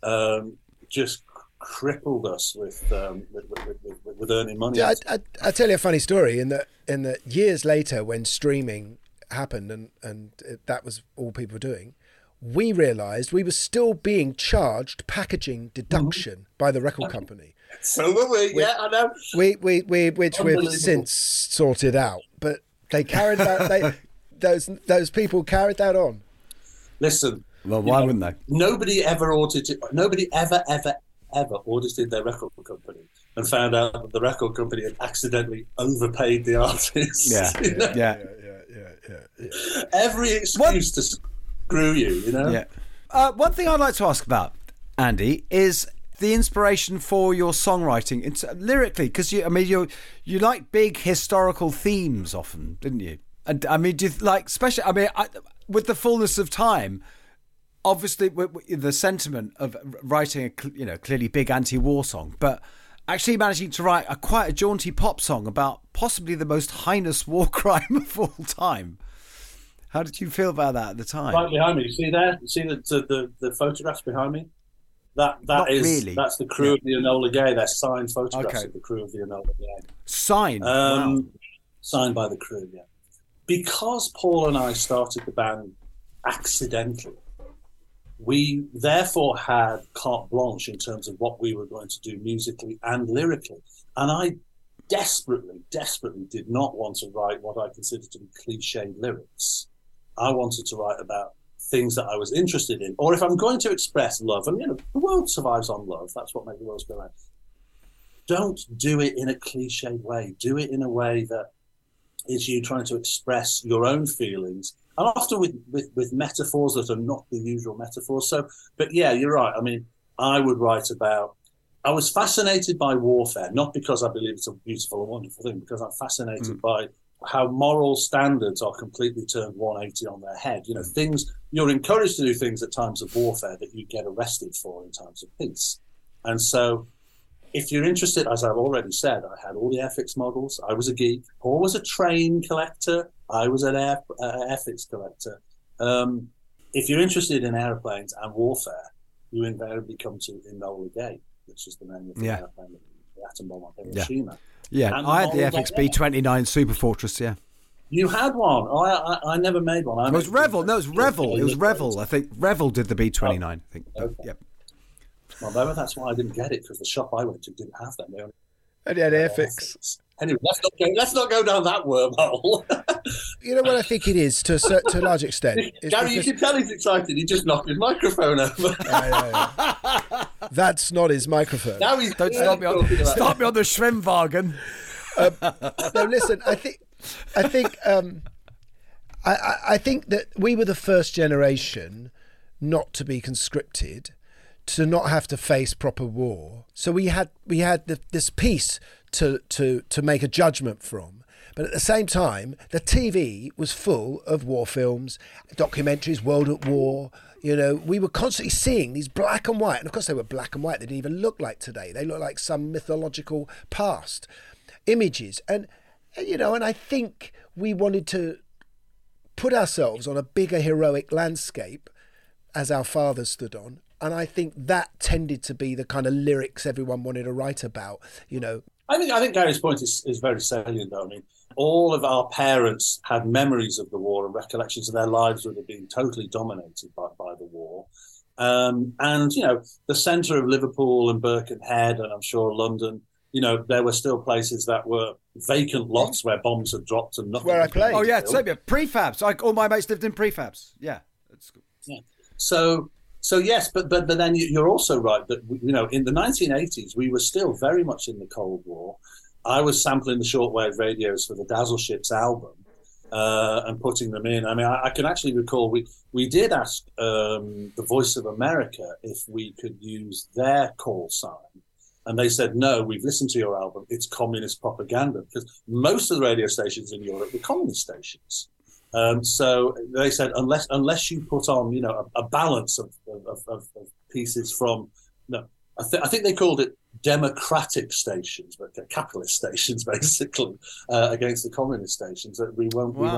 just crippled us with earning money. Yeah, I tell you a funny story. In the years later, when streaming happened and that was all people were doing, we realised we were still being charged packaging deduction by the record company. So were we? Yeah, I know. Which we've since sorted out, but they carried that. Those people carried that on. Listen. Well, why wouldn't they? Nobody ever audited. Nobody ever audited their record company and found out that the record company had accidentally overpaid the artist. Yeah. Every excuse to screw you, you know. Yeah. One thing I'd like to ask about, Andy, is the inspiration for your songwriting lyrically, because you like big historical themes often, didn't you? And I mean, do you like, especially? I mean, with the fullness of time. Obviously, the sentiment of writing a clearly big anti-war song, but actually managing to write quite a jaunty pop song about possibly the most heinous war crime of all time. How did you feel about that at the time? Right behind me, you see there? You see the photographs behind me? That's the crew of the Enola Gay. They're signed photographs of the crew of the Enola Gay. Signed? Wow. Signed by the crew, yeah. Because Paul and I started the band accidentally, we therefore had carte blanche in terms of what we were going to do musically and lyrically. And I desperately did not want to write what I considered to be cliched lyrics. I wanted to write about things that I was interested in. Or if I'm going to express love, and the world survives on love, that's what makes the world go round. Don't do it in a cliched way. Do it in a way that is you trying to express your own feelings, and often with metaphors that are not the usual metaphors. So, but yeah, you're right. I mean, I would write about, I was fascinated by warfare, not because I believe it's a beautiful and wonderful thing, because I'm fascinated by how moral standards are completely turned 180 on their head. You know, things, you're encouraged to do things at times of warfare that you get arrested for in times of peace. And so if you're interested, as I've already said, I had all the Airfix models. I was a geek. Paul was a train collector. I was an Airfix collector. If you're interested in airplanes and warfare, you invariably come to Enola Gay, which is the name of the airplane, the atom bomb on Hiroshima. Yeah, and I had the Airfix B-29 Super Fortress, yeah. You had one? I never made one. It was Revell. No, it was Revell. It was Revell. I think Revell did the B-29. I think. Okay. Yep. Well, that's why I didn't get it, because the shop I went to didn't have them. And you had Airfix. Anyway, let's not go down that wormhole. You know what I think it is, to a large extent? Gary, you can tell he's excited. He just knocked his microphone over. That's not his microphone. Now he's Don't stop me on the Schwimmwagen. No, listen. I think that we were the first generation not to be conscripted, to not have to face proper war. So we had this peace to make a judgment from. But at the same time, the TV was full of war films, documentaries, World at War. You know, we were constantly seeing these black and white. And of course they were black and white. They didn't even look like today. They looked like some mythological past images. And, you know, and I think we wanted to put ourselves on a bigger heroic landscape as our fathers stood on. And I think that tended to be the kind of lyrics everyone wanted to write about, you know. I think Gary's point is very salient, though. I mean, all of our parents had memories of the war and recollections of their lives would have been totally dominated by the war. And, you know, the centre of Liverpool and Birkenhead, and I'm sure London, you know, there were still places that were vacant lots where bombs had dropped and nothing. Where I played. Oh, yeah, prefabs. All my mates lived in prefabs. Yeah. That's cool. Yeah. So yes, but then you're also right that, you know, in the 1980s, we were still very much in the Cold War. I was sampling the shortwave radios for the Dazzle Ships album and putting them in. I mean, I can actually recall we did ask the Voice of America if we could use their call sign. And they said, no, we've listened to your album. It's communist propaganda, because most of the radio stations in Europe were communist stations. So they said, unless you put on, you know, a balance of pieces from, no, I think they called it democratic stations, but capitalist stations, basically, against the communist stations, that we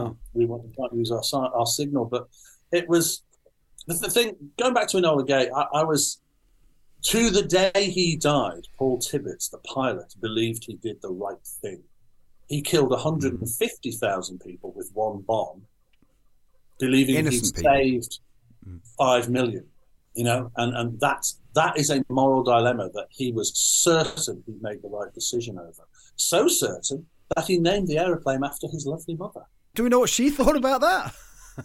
can't use our signal. But it was the thing. Going back to Enola Gay, I was, to the day he died, Paul Tibbets, the pilot, believed he did the right thing. He killed 150,000 people with one bomb, believing he saved 5 million. You know, and that is a moral dilemma that he was certain he made the right decision over. So certain that he named the aeroplane after his lovely mother. Do we know what she thought about that?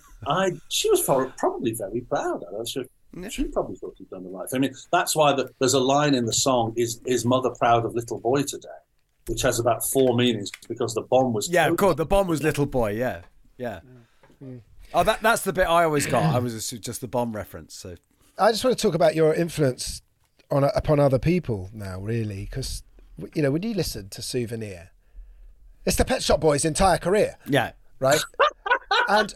She was probably very proud. She probably thought he'd done the right thing. I mean, that's why there's a line in the song, is mother proud of little boy today? Which has about 4 meanings, because the bomb was... Yeah, of course, the bomb was little boy, yeah. Oh, that's the bit I always got. I was just the bomb reference, so... I just want to talk about your influence upon other people now, really, because, you know, when you listen to Souvenir, it's the Pet Shop Boys' entire career. Yeah. Right? and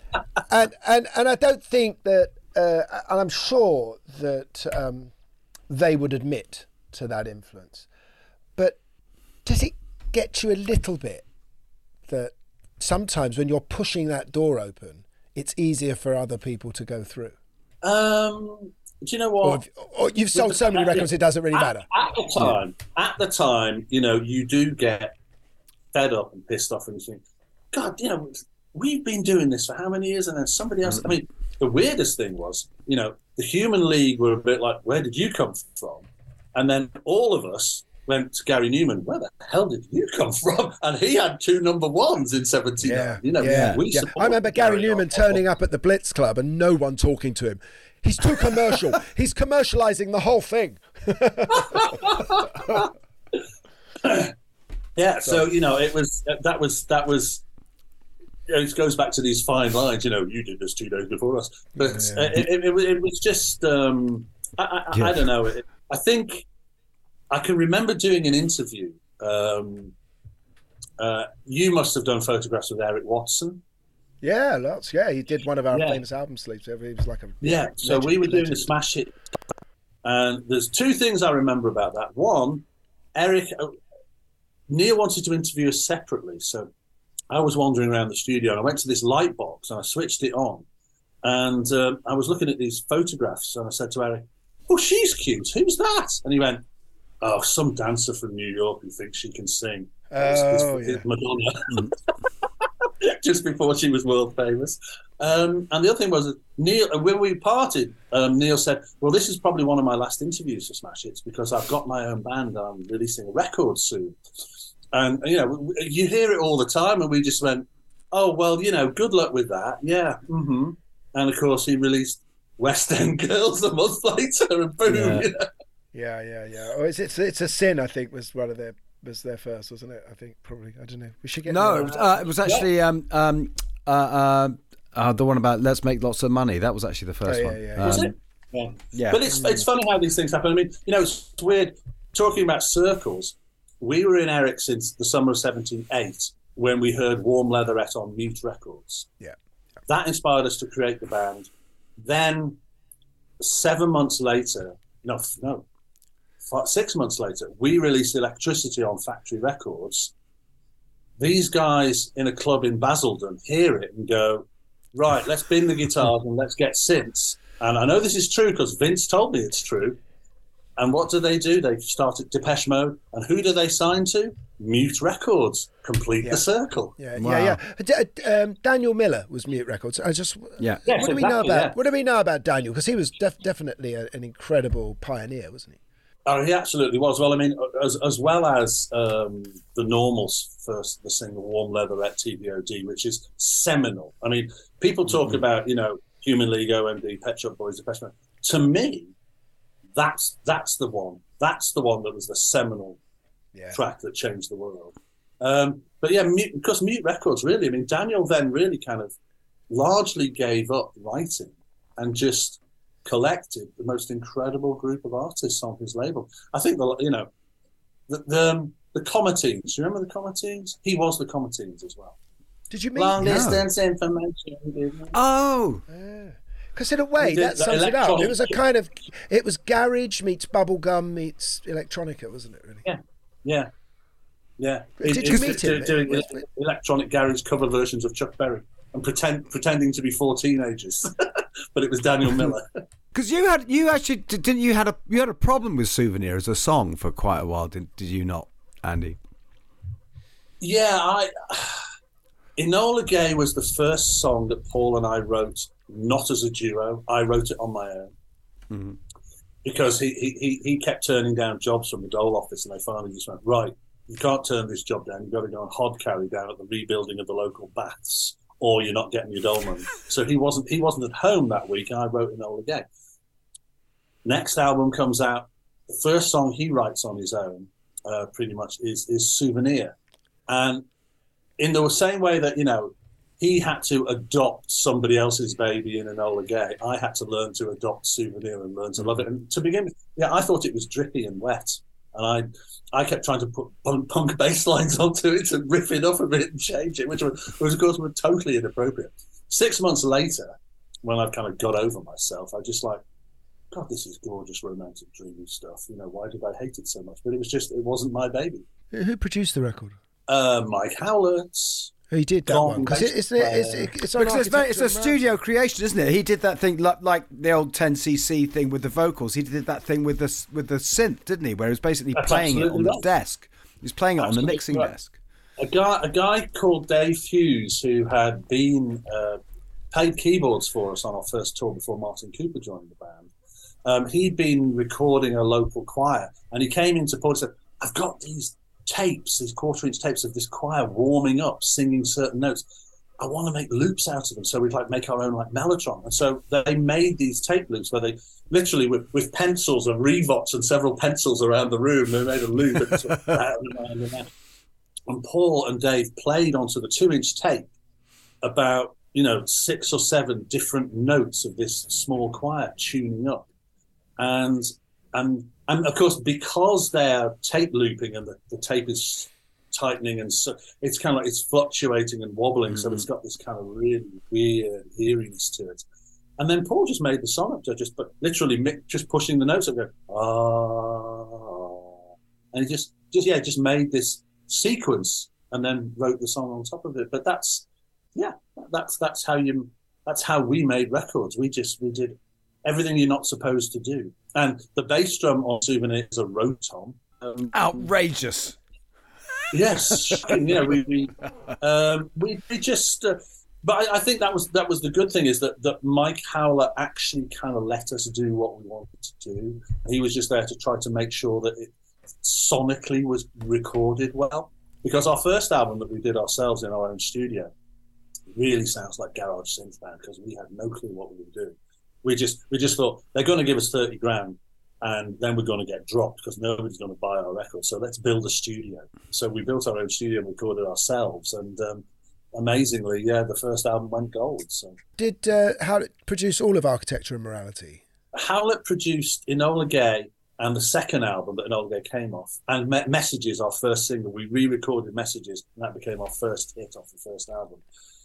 I don't think that... and I'm sure that they would admit to that influence. But does it get you a little bit that sometimes when you're pushing that door open, it's easier for other people to go through? Do you know what? Or you've sold so many records, it doesn't really matter. At the time, you know, you do get fed up and pissed off, and you think, God, you know, we've been doing this for how many years? And then somebody else. I mean, the weirdest thing was, you know, the Human League were a bit like, where did you come from? And then all of us went to Gary Newman, where the hell did you come from? And he had 2 number 1s in 79. Yeah, you know, I remember Gary Newman turning up at the Blitz Club and no one talking to him. He's too commercial. He's commercializing the whole thing. Yeah, so, you know, that was. It goes back to these fine lines, you know, you did this 2 days before us. But it was just, I don't know. I think I can remember doing an interview You must have done photographs with Eric Watson. Yeah, lots. Yeah, he did one of our famous album sleeves. He was like a So we were doing the Smash Hit, and there's two things I remember about that. One, Neil wanted to interview us separately, so I was wandering around the studio and I went to this light box and I switched it on, and I was looking at these photographs and I said to Eric, "Oh, she's cute. Who's that?" And he went, "Oh, some dancer from New York who thinks she can sing." It's Madonna. Just before she was world famous. And the other thing was that Neil, when we parted, Neil said, "Well, this is probably one of my last interviews for Smash Hits because I've got my own band. I'm releasing a record soon." And, you hear it all the time. And we just went, "Oh, well, good luck with that." Yeah. Mm-hmm. And, of course, he released West End Girls a month later and boom. Yeah. Oh, it's a Sin, I think, was their first, wasn't it? I think probably. I don't know. We should get. No, it was actually the one about Let's Make Lots of Money. That was actually the first one. Was it? Yeah. But it's funny how these things happen. I mean, it's weird talking about circles. We were in Eric since the summer of 1978 when we heard Warm Leatherette on Mute Records. Yeah. That inspired us to create the band. Then 7 months later, 6 months later, we released Electricity on Factory Records. These guys in a club in Basildon hear it and go, "Right, let's bin the guitars and let's get synths." And I know this is true because Vince told me it's true. And what do? They started Depeche Mode. And who do they sign to? Mute Records. Complete the circle. Yeah. Daniel Miller was Mute Records. What do we know about Daniel? Because he was definitely an incredible pioneer, wasn't he? Oh, he absolutely was. Well, I mean, as well as the Normals first, the single Warm Leatherette TVOD, which is seminal. I mean, people talk about, Human League, OMD, Pet Shop Boys, Depeche Mode. To me, that's the one. That's the one that was the seminal track that changed the world. But yeah, because Mute Records, really, I mean, Daniel then really kind of largely gave up writing and just collected the most incredible group of artists on his label. I think the Comatines. You remember the Comatines? He was the Comatines as well. Did you meet Long distance information? Oh, because in a way that sums it up. It was it was garage meets bubblegum meets electronica, wasn't it? Really? Yeah. Did you meet him? Doing electronic garage cover versions of Chuck Berry and pretending to be 4 teenagers, but it was Daniel Miller. Because you had a problem with Souvenir as a song for quite a while, did you not, Andy? Yeah, Enola Gay was the first song that Paul and I wrote, not as a duo. I wrote it on my own because he kept turning down jobs from the Dole office, and they finally just went, "Right, you can't turn this job down. You've got to go on hod carry down at the rebuilding of the local baths, or you're not getting your Dole money." So he wasn't at home that week, and I wrote Enola Gay. Next album comes out. The first song he writes on his own, pretty much, is Souvenir. And in the same way that, he had to adopt somebody else's baby in Enola Gay, I had to learn to adopt Souvenir and learn to love it. And to begin with, I thought it was drippy and wet. And I kept trying to put punk bass lines onto it and riff it up a bit and change it, which was of course, totally inappropriate. 6 months later, when I've kind of got over myself, I just like, God, this is gorgeous, romantic, dreamy stuff. Why did I hate it so much? But it wasn't my baby. Who produced the record? Mike Howlett. He did that one because it's a studio creation, isn't it? He did that thing like the old 10cc thing with the vocals. He did that thing with the synth, didn't he? Where he was basically playing it on the desk. He was playing it on the mixing desk. A guy called Dave Hughes, who had been played keyboards for us on our first tour before Martin Cooper joined the band. He'd been recording a local choir, and he came into Paul and said, "I've got these tapes, these 1/4-inch tapes of this choir warming up, singing certain notes. I want to make loops out of them, so we'd make our own Mellotron." And so they made these tape loops where they literally with pencils and Revox and several pencils around the room, they made a loop and sort of round. And Paul and Dave played onto the 2-inch tape about 6 or 7 different notes of this small choir tuning up, and of course, because they're tape looping and the tape is tightening, and so it's kind of like it's fluctuating and wobbling, so it's got this kind of really weird eeriness to it. And then Paul just made the song up to just pushing the notes up, going, and he just made this sequence and then wrote the song on top of it. But that's how we made records. We did everything you're not supposed to do. And the bass drum on Souvenir is a Rotom. Outrageous. Yes, we just. But I think that was the good thing, is that Mike Howler actually kind of let us do what we wanted to do. He was just there to try to make sure that it sonically was recorded well. Because our first album that we did ourselves in our own studio really sounds like garage synth band, because we had no clue what we were doing. We just thought they're going to give us 30 grand and then we're going to get dropped because nobody's going to buy our records. So let's build a studio. So we built our own studio and recorded ourselves. And amazingly, the first album went gold. So did Howlett produce all of Architecture and Morality? Howlett produced Enola Gay and the second album that Enola Gay came off, and Messages, our first single. We re-recorded Messages, and that became our first hit off the first album.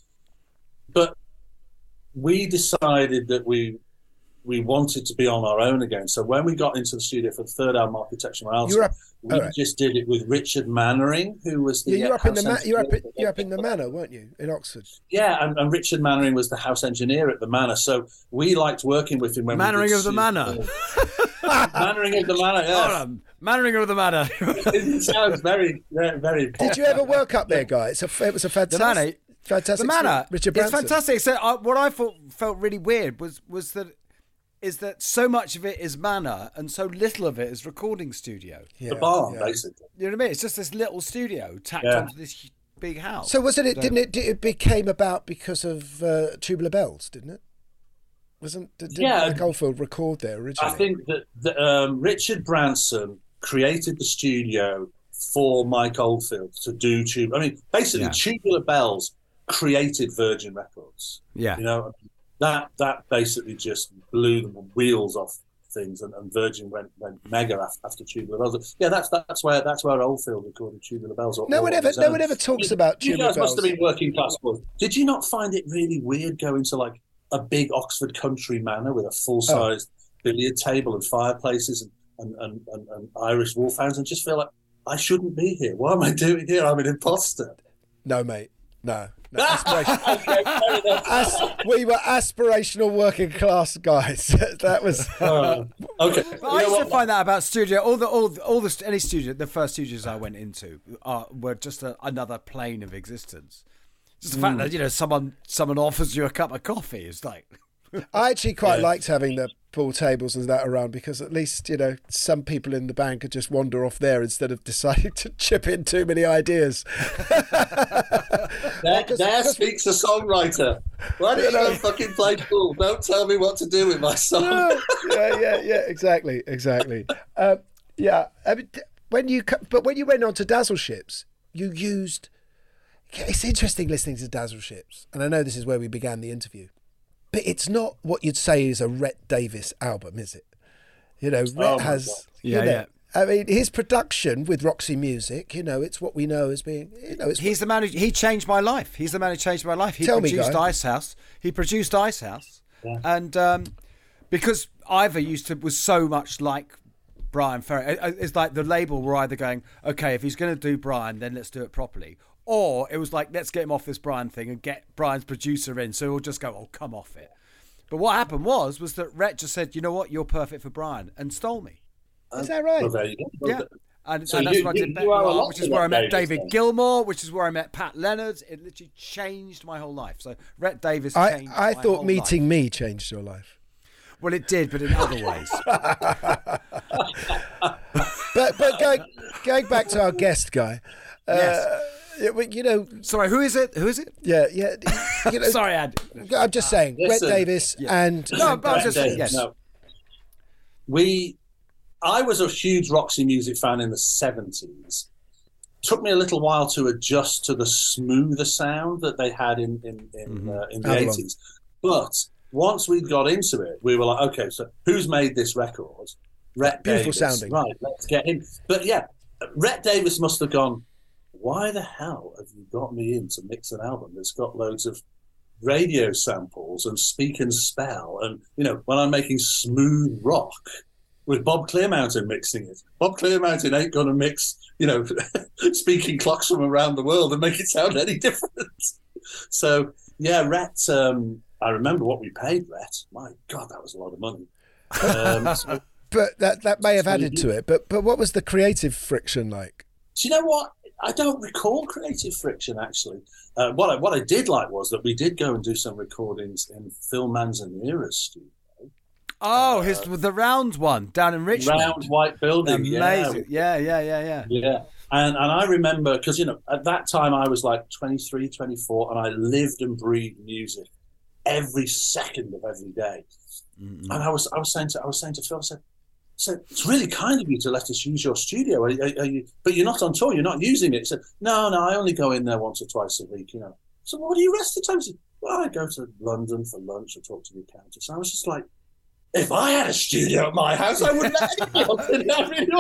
But we decided that we wanted to be on our own again. So when we got into the studio for the third album, Architecture and Morality, we just did it with Richard Mannering, who was the you're up in the Manor, weren't you, in Oxford? Yeah, and Richard Mannering was the house engineer at the Manor. So we liked working with him. Mannering of the Manor. Mannering of the Manor, yeah. Mannering of the Manor. It sounds very, very, very popular. Did you ever work up there, Guy? It was a fantastic. The Manor. Richard Branson. It's fantastic. So what I felt really weird was that so much of it is Manor and so little of it is recording studio. The barn, basically. You know what I mean? It's just this little studio tacked onto this big house. So it became about because of Tubular Bells, didn't it? Didn't Mike Oldfield record there originally? I think that Richard Branson created the studio for Mike Oldfield to do Tubular. I mean, basically, Tubular Bells created Virgin Records. Yeah. You know, that basically just blew the wheels off things, and Virgin went mega after Tubular Bells. Yeah, that's where Oldfield recorded Tubular Bells. No one ever talks about Tubular Bells. You guys must have been working class boys. Did you not find it really weird going to like a big Oxford country manor with a full-sized billiard table and fireplaces and Irish wolfhounds, and just feel like, I shouldn't be here? What am I doing here? I'm an imposter. No, mate. No. We were aspirational working class guys. That was okay. I used to find that about studio. Any studio, the first studios I went into were just another plane of existence. Just the fact that someone offers you a cup of coffee is like. I actually quite liked having the pool tables and that around, because at least some people in the band could just wander off there instead of deciding to chip in too many ideas. There speaks a songwriter. Why don't you go fucking play pool? Don't tell me what to do with my song. Yeah, exactly. I mean, when you went on to Dazzle Ships, you used. It's interesting listening to Dazzle Ships, and I know this is where we began the interview. But it's not what you'd say is a Rhett Davis album, is it? Rhett has... Yeah. I mean, his production with Roxy Music, it's what we know as being... He's the man he changed my life. He's the man who changed my life. He produced Icehouse. He produced Icehouse. Yeah. And because Ivor was so much like Brian Ferry, it's like the label were either going, okay, if he's going to do Brian, then let's do it properly. Or it was like, let's get him off this Brian thing and get Brian's producer in, so he'll just go, come off it. But what happened was that Rhett just said, you know what, you're perfect for Brian, and stole me. Is that right? Well, there you go. Yeah. And that's what I did, which is where I met David Gilmour, which is where I met Pat Leonard. It literally changed my whole life. So Rhett Davis changed I thought meeting me changed your life. Well, it did, but in other ways. but going back to our guest, Guy. Yes. Sorry, who is it? Yeah. Sorry, Ad. I'm just saying, Rhett Davis and... No, I was just saying, yes. No. I was a huge Roxy Music fan in the 70s. Took me a little while to adjust to the smoother sound that they had in the 80s. But once we got into it, we were like, okay, so who's made this record? Rhett Beautiful Davis. Sounding. Right, let's get him. But yeah, Rhett Davis must have gone, why the hell have you got me in to mix an album that's got loads of radio samples and speak and spell? And, you know, when I'm making smooth rock with Bob Clearmountain mixing it, Bob Clearmountain ain't going to mix, you know, speaking clocks from around the world and make it sound any different. So, yeah, Rhett, I remember what we paid Rhett. My God, that was a lot of money. But that may have added to it. But what was the creative friction like? Do you know what? I don't recall creative friction, actually. What I did like was that we did go and do some recordings in Phil Manzanera's studio. Oh, the round one down in Richmond. Round white building. Amazing. Yeah. Yeah. And I remember, because, you know, at that time I was like 23, 24, and I lived and breathed music every second of every day. Mm-hmm. And I was saying to Phil, I said, it's really kind of you to let us use your studio. Are you, but you're not on tour, you're not using it. He said, no, I only go in there once or twice a week, you know. So what do you rest the time? He said, well, I go to London for lunch or talk to the accountants. And I was just like, if I had a studio at my house, I wouldn't let anyone in there. I really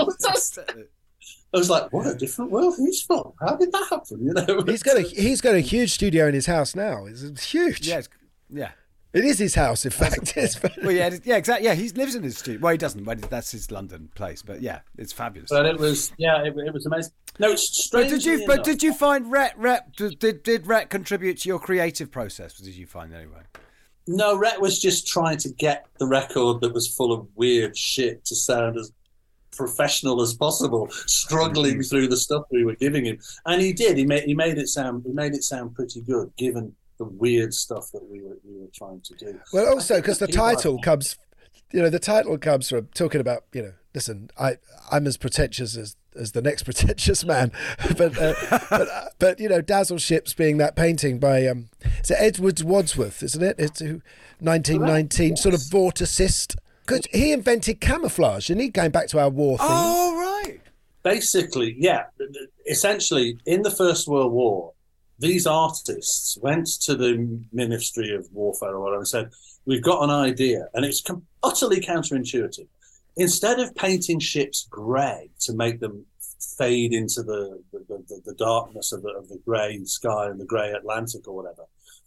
I was like, what a different world he's from. How did that happen? You know, he's got a huge studio in his house now. It's huge. Yeah. It is his house, in fact. Well, yeah, exactly. Yeah, he lives in his studio. Well, he doesn't. That's his London place. But yeah, it's fabulous. But it was amazing. No, it's strange. But did you find Rhett? Did Rhett contribute to your creative process? Did you find anyway? No, Rhett was just trying to get the record that was full of weird shit to sound as professional as possible, struggling through the stuff we were giving him, and he did. He made it sound pretty good, given the weird stuff that we were trying to do. Well, also because the title comes from talking about, you know, listen, I'm as pretentious as the next pretentious man, but you know, Dazzle Ships being that painting by it's Edward Wadsworth, isn't it? It's 1919 sort of vorticist. Because he invented camouflage, and he going back to our war theme. Oh, right. Basically, yeah. Essentially, in the First World War, these artists went to the Ministry of Warfare or whatever and said, we've got an idea, and it's utterly counterintuitive. Instead of painting ships grey to make them fade into the darkness of the grey sky and the grey Atlantic or whatever,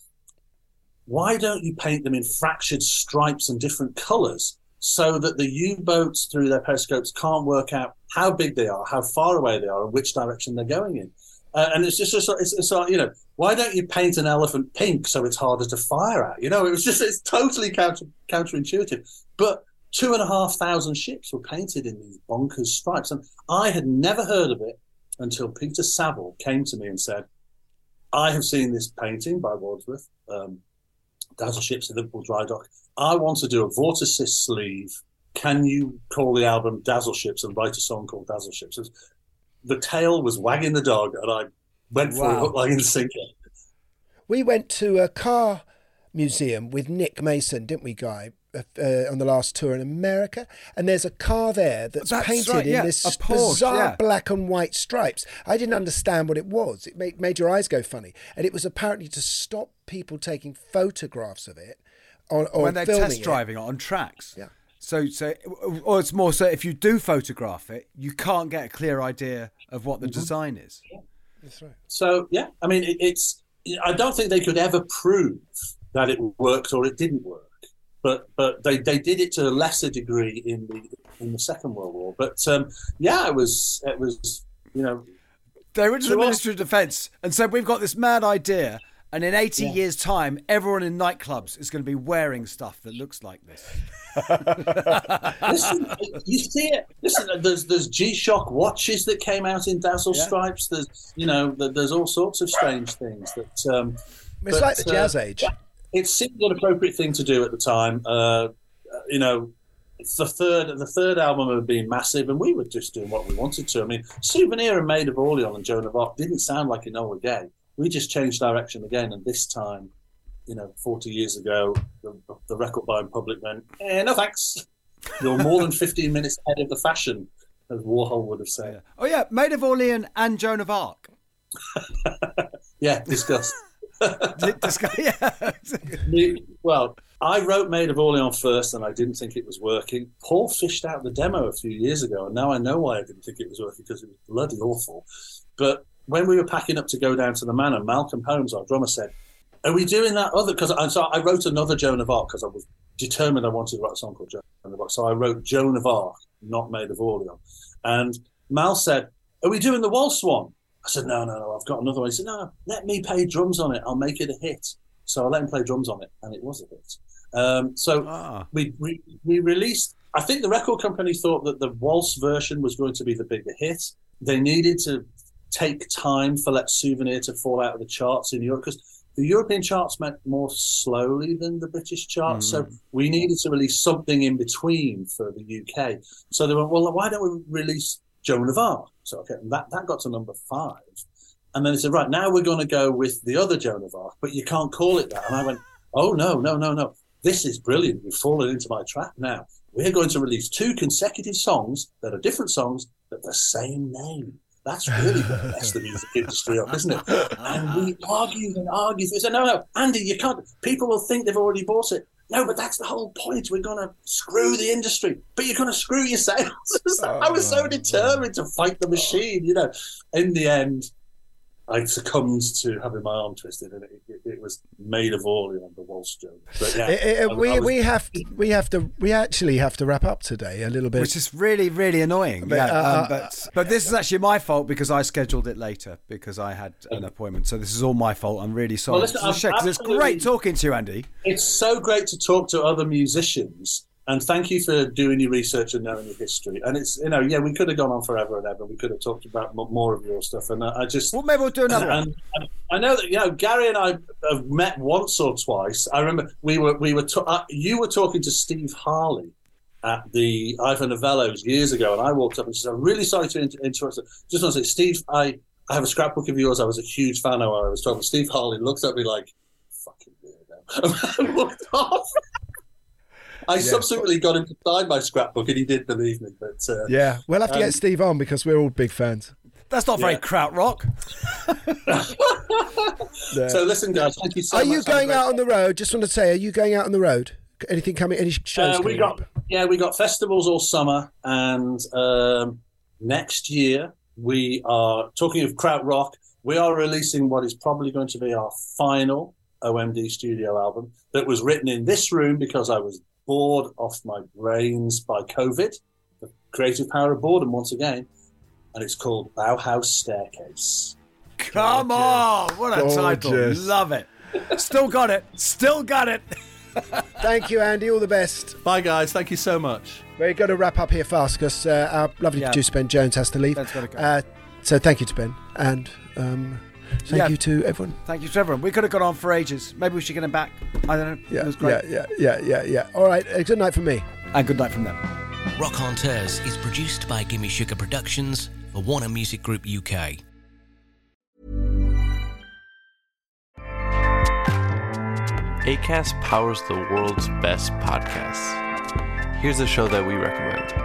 why don't you paint them in fractured stripes and different colours, so that the U-boats through their periscopes can't work out how big they are, how far away they are, and which direction they're going in. And it's just, it's you know, why don't you paint an elephant pink so it's harder to fire at? You know, it's totally counterintuitive. But 2,500 ships were painted in these bonkers stripes. And I had never heard of it until Peter Saville came to me and said, I have seen this painting by Wadsworth, Dazzle Ships in Liverpool Dry Dock. I want to do a vorticist sleeve. Can you call the album Dazzle Ships and write a song called Dazzle Ships? The tail was wagging the dog, and I went for a hook, line, and sinker. We went to a car museum with Nick Mason, didn't we, Guy, on the last tour in America? And there's a car there that's painted right, in this bizarre black and white stripes. I didn't understand what it was. It made your eyes go funny. And it was apparently to stop people taking photographs of it or when they're filming test driving it on tracks. Yeah. So, or it's more so if you do photograph it, you can't get a clear idea of what the design is. Yeah. That's right. So, yeah, I mean, I don't think they could ever prove that it worked or it didn't work, but they did it to a lesser degree in the Second World War. But yeah, it was you know, they went to the Ministry of Defence and said, we've got this mad idea. And in 80 years' time, everyone in nightclubs is going to be wearing stuff that looks like this. Listen, you see it. Listen, there's G-Shock watches that came out in Dazzle stripes. There's all sorts of strange things that. It's like the Jazz Age. It seemed an appropriate thing to do at the time. You know, it's the third album had been massive, and we were just doing what we wanted to. I mean, Souvenir and Maid of Orleans and Joan of Arc didn't sound like Enola Gay. We just changed direction again, and this time, you know, 40 years ago, the record buying public went, no thanks. You're more than 15 minutes ahead of the fashion, as Warhol would have said. Oh yeah, Maid of Orleans and Joan of Arc. Yeah, discuss. Yeah. Well, I wrote Maid of Orleans first, and I didn't think it was working. Paul fished out the demo a few years ago, and now I know why I didn't think it was working, because it was bloody awful. But when we were packing up to go down to the Manor, Malcolm Holmes, our drummer, said, "Are we doing that other?" Because I wrote another Joan of Arc because I was determined I wanted to write a song called Joan of Arc. So I wrote Joan of Arc, Not Maid of Orleans. And Mal said, "Are we doing the waltz one?" I said, no, I've got another one. He said, no, let me play drums on it. I'll make it a hit. So I let him play drums on it, and it was a hit. We released, I think the record company thought that the waltz version was going to be the bigger hit. They needed to take time for Let's Souvenir to fall out of the charts in Europe, because the European charts went more slowly than the British charts. So we needed to release something in between for the UK. So they went, well, why don't we release Joan of Arc? So okay, that got to number 5. And then they said, right, now we're going to go with the other Joan of Arc, but you can't call it that. And I went, oh, no. This is brilliant. You've fallen into my trap now. We're going to release 2 consecutive songs that are different songs, but the same name. That's really going to mess the music industry up, isn't it? And we argued and argued. We said, no, Andy, you can't. People will think they've already bought it. No, but that's the whole point. We're going to screw the industry, but you're going to screw yourselves. I was so determined to fight the machine, you know. In the end, I succumbed to having my arm twisted, and it was Maid of Orleans, the waltz joke. But yeah, we actually have to wrap up today a little bit, which is really, really annoying. But this is actually my fault because I scheduled it later because I had an appointment. So this is all my fault. I'm really sorry. Well, listen, it's great talking to you, Andy. It's so great to talk to other musicians. And thank you for doing your research and knowing your history. And it's, you know, yeah, we could have gone on forever and ever. We could have talked about more of your stuff. And I just... Well, maybe we'll do another one. And I know that, you know, Gary and I have met once or twice. I remember you were talking to Steve Harley at the Ivor Novello's years ago. And I walked up and said, I'm really sorry to interrupt. Just want to say, Steve, I have a scrapbook of yours. I was a huge fan of what I was talking. Steve Harley looked at me like, fucking weirdo. And walked off. I subsequently got him to sign my scrapbook, and he did believe me. But yeah, we'll have to get Steve on because we're all big fans. That's not very krautrock. So listen, guys, thank you so much. Are you going out on the road? Just want to say, are you going out on the road? Anything coming? Any shows coming up? We got festivals all summer, and next year we are talking of krautrock. We are releasing what is probably going to be our final OMD studio album that was written in this room because I was bored off my brains by COVID, the creative power of boredom once again, and it's called Bauhaus Staircase. Come on, what a title. Love it. Still got it. Thank you, Andy. All the best. Bye, guys. Thank you so much. We're going to wrap up here fast because our lovely producer, Ben Jones, has to leave. Ben's got to go. So thank you to Ben, and thank you to everyone. Thank you to everyone. We could have gone on for ages. Maybe we should get him back. I don't know. It was great. Yeah. All right. Good night from me. And good night from them. Rockhonteurs is produced by Gimme Sugar Productions for Warner Music Group UK. Acast powers the world's best podcasts. Here's a show that we recommend.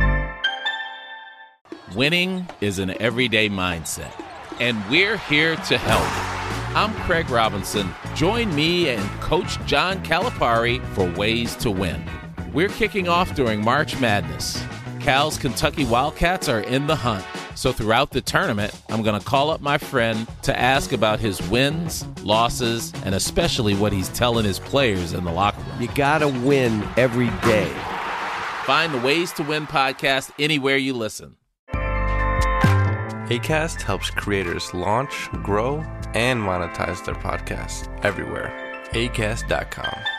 Winning is an everyday mindset, and we're here to help. I'm Craig Robinson. Join me and Coach John Calipari for Ways to Win. We're kicking off during March Madness. Cal's Kentucky Wildcats are in the hunt. So throughout the tournament, I'm going to call up my friend to ask about his wins, losses, and especially what he's telling his players in the locker room. You got to win every day. Find the Ways to Win podcast anywhere you listen. Acast helps creators launch, grow, and monetize their podcasts everywhere. Acast.com.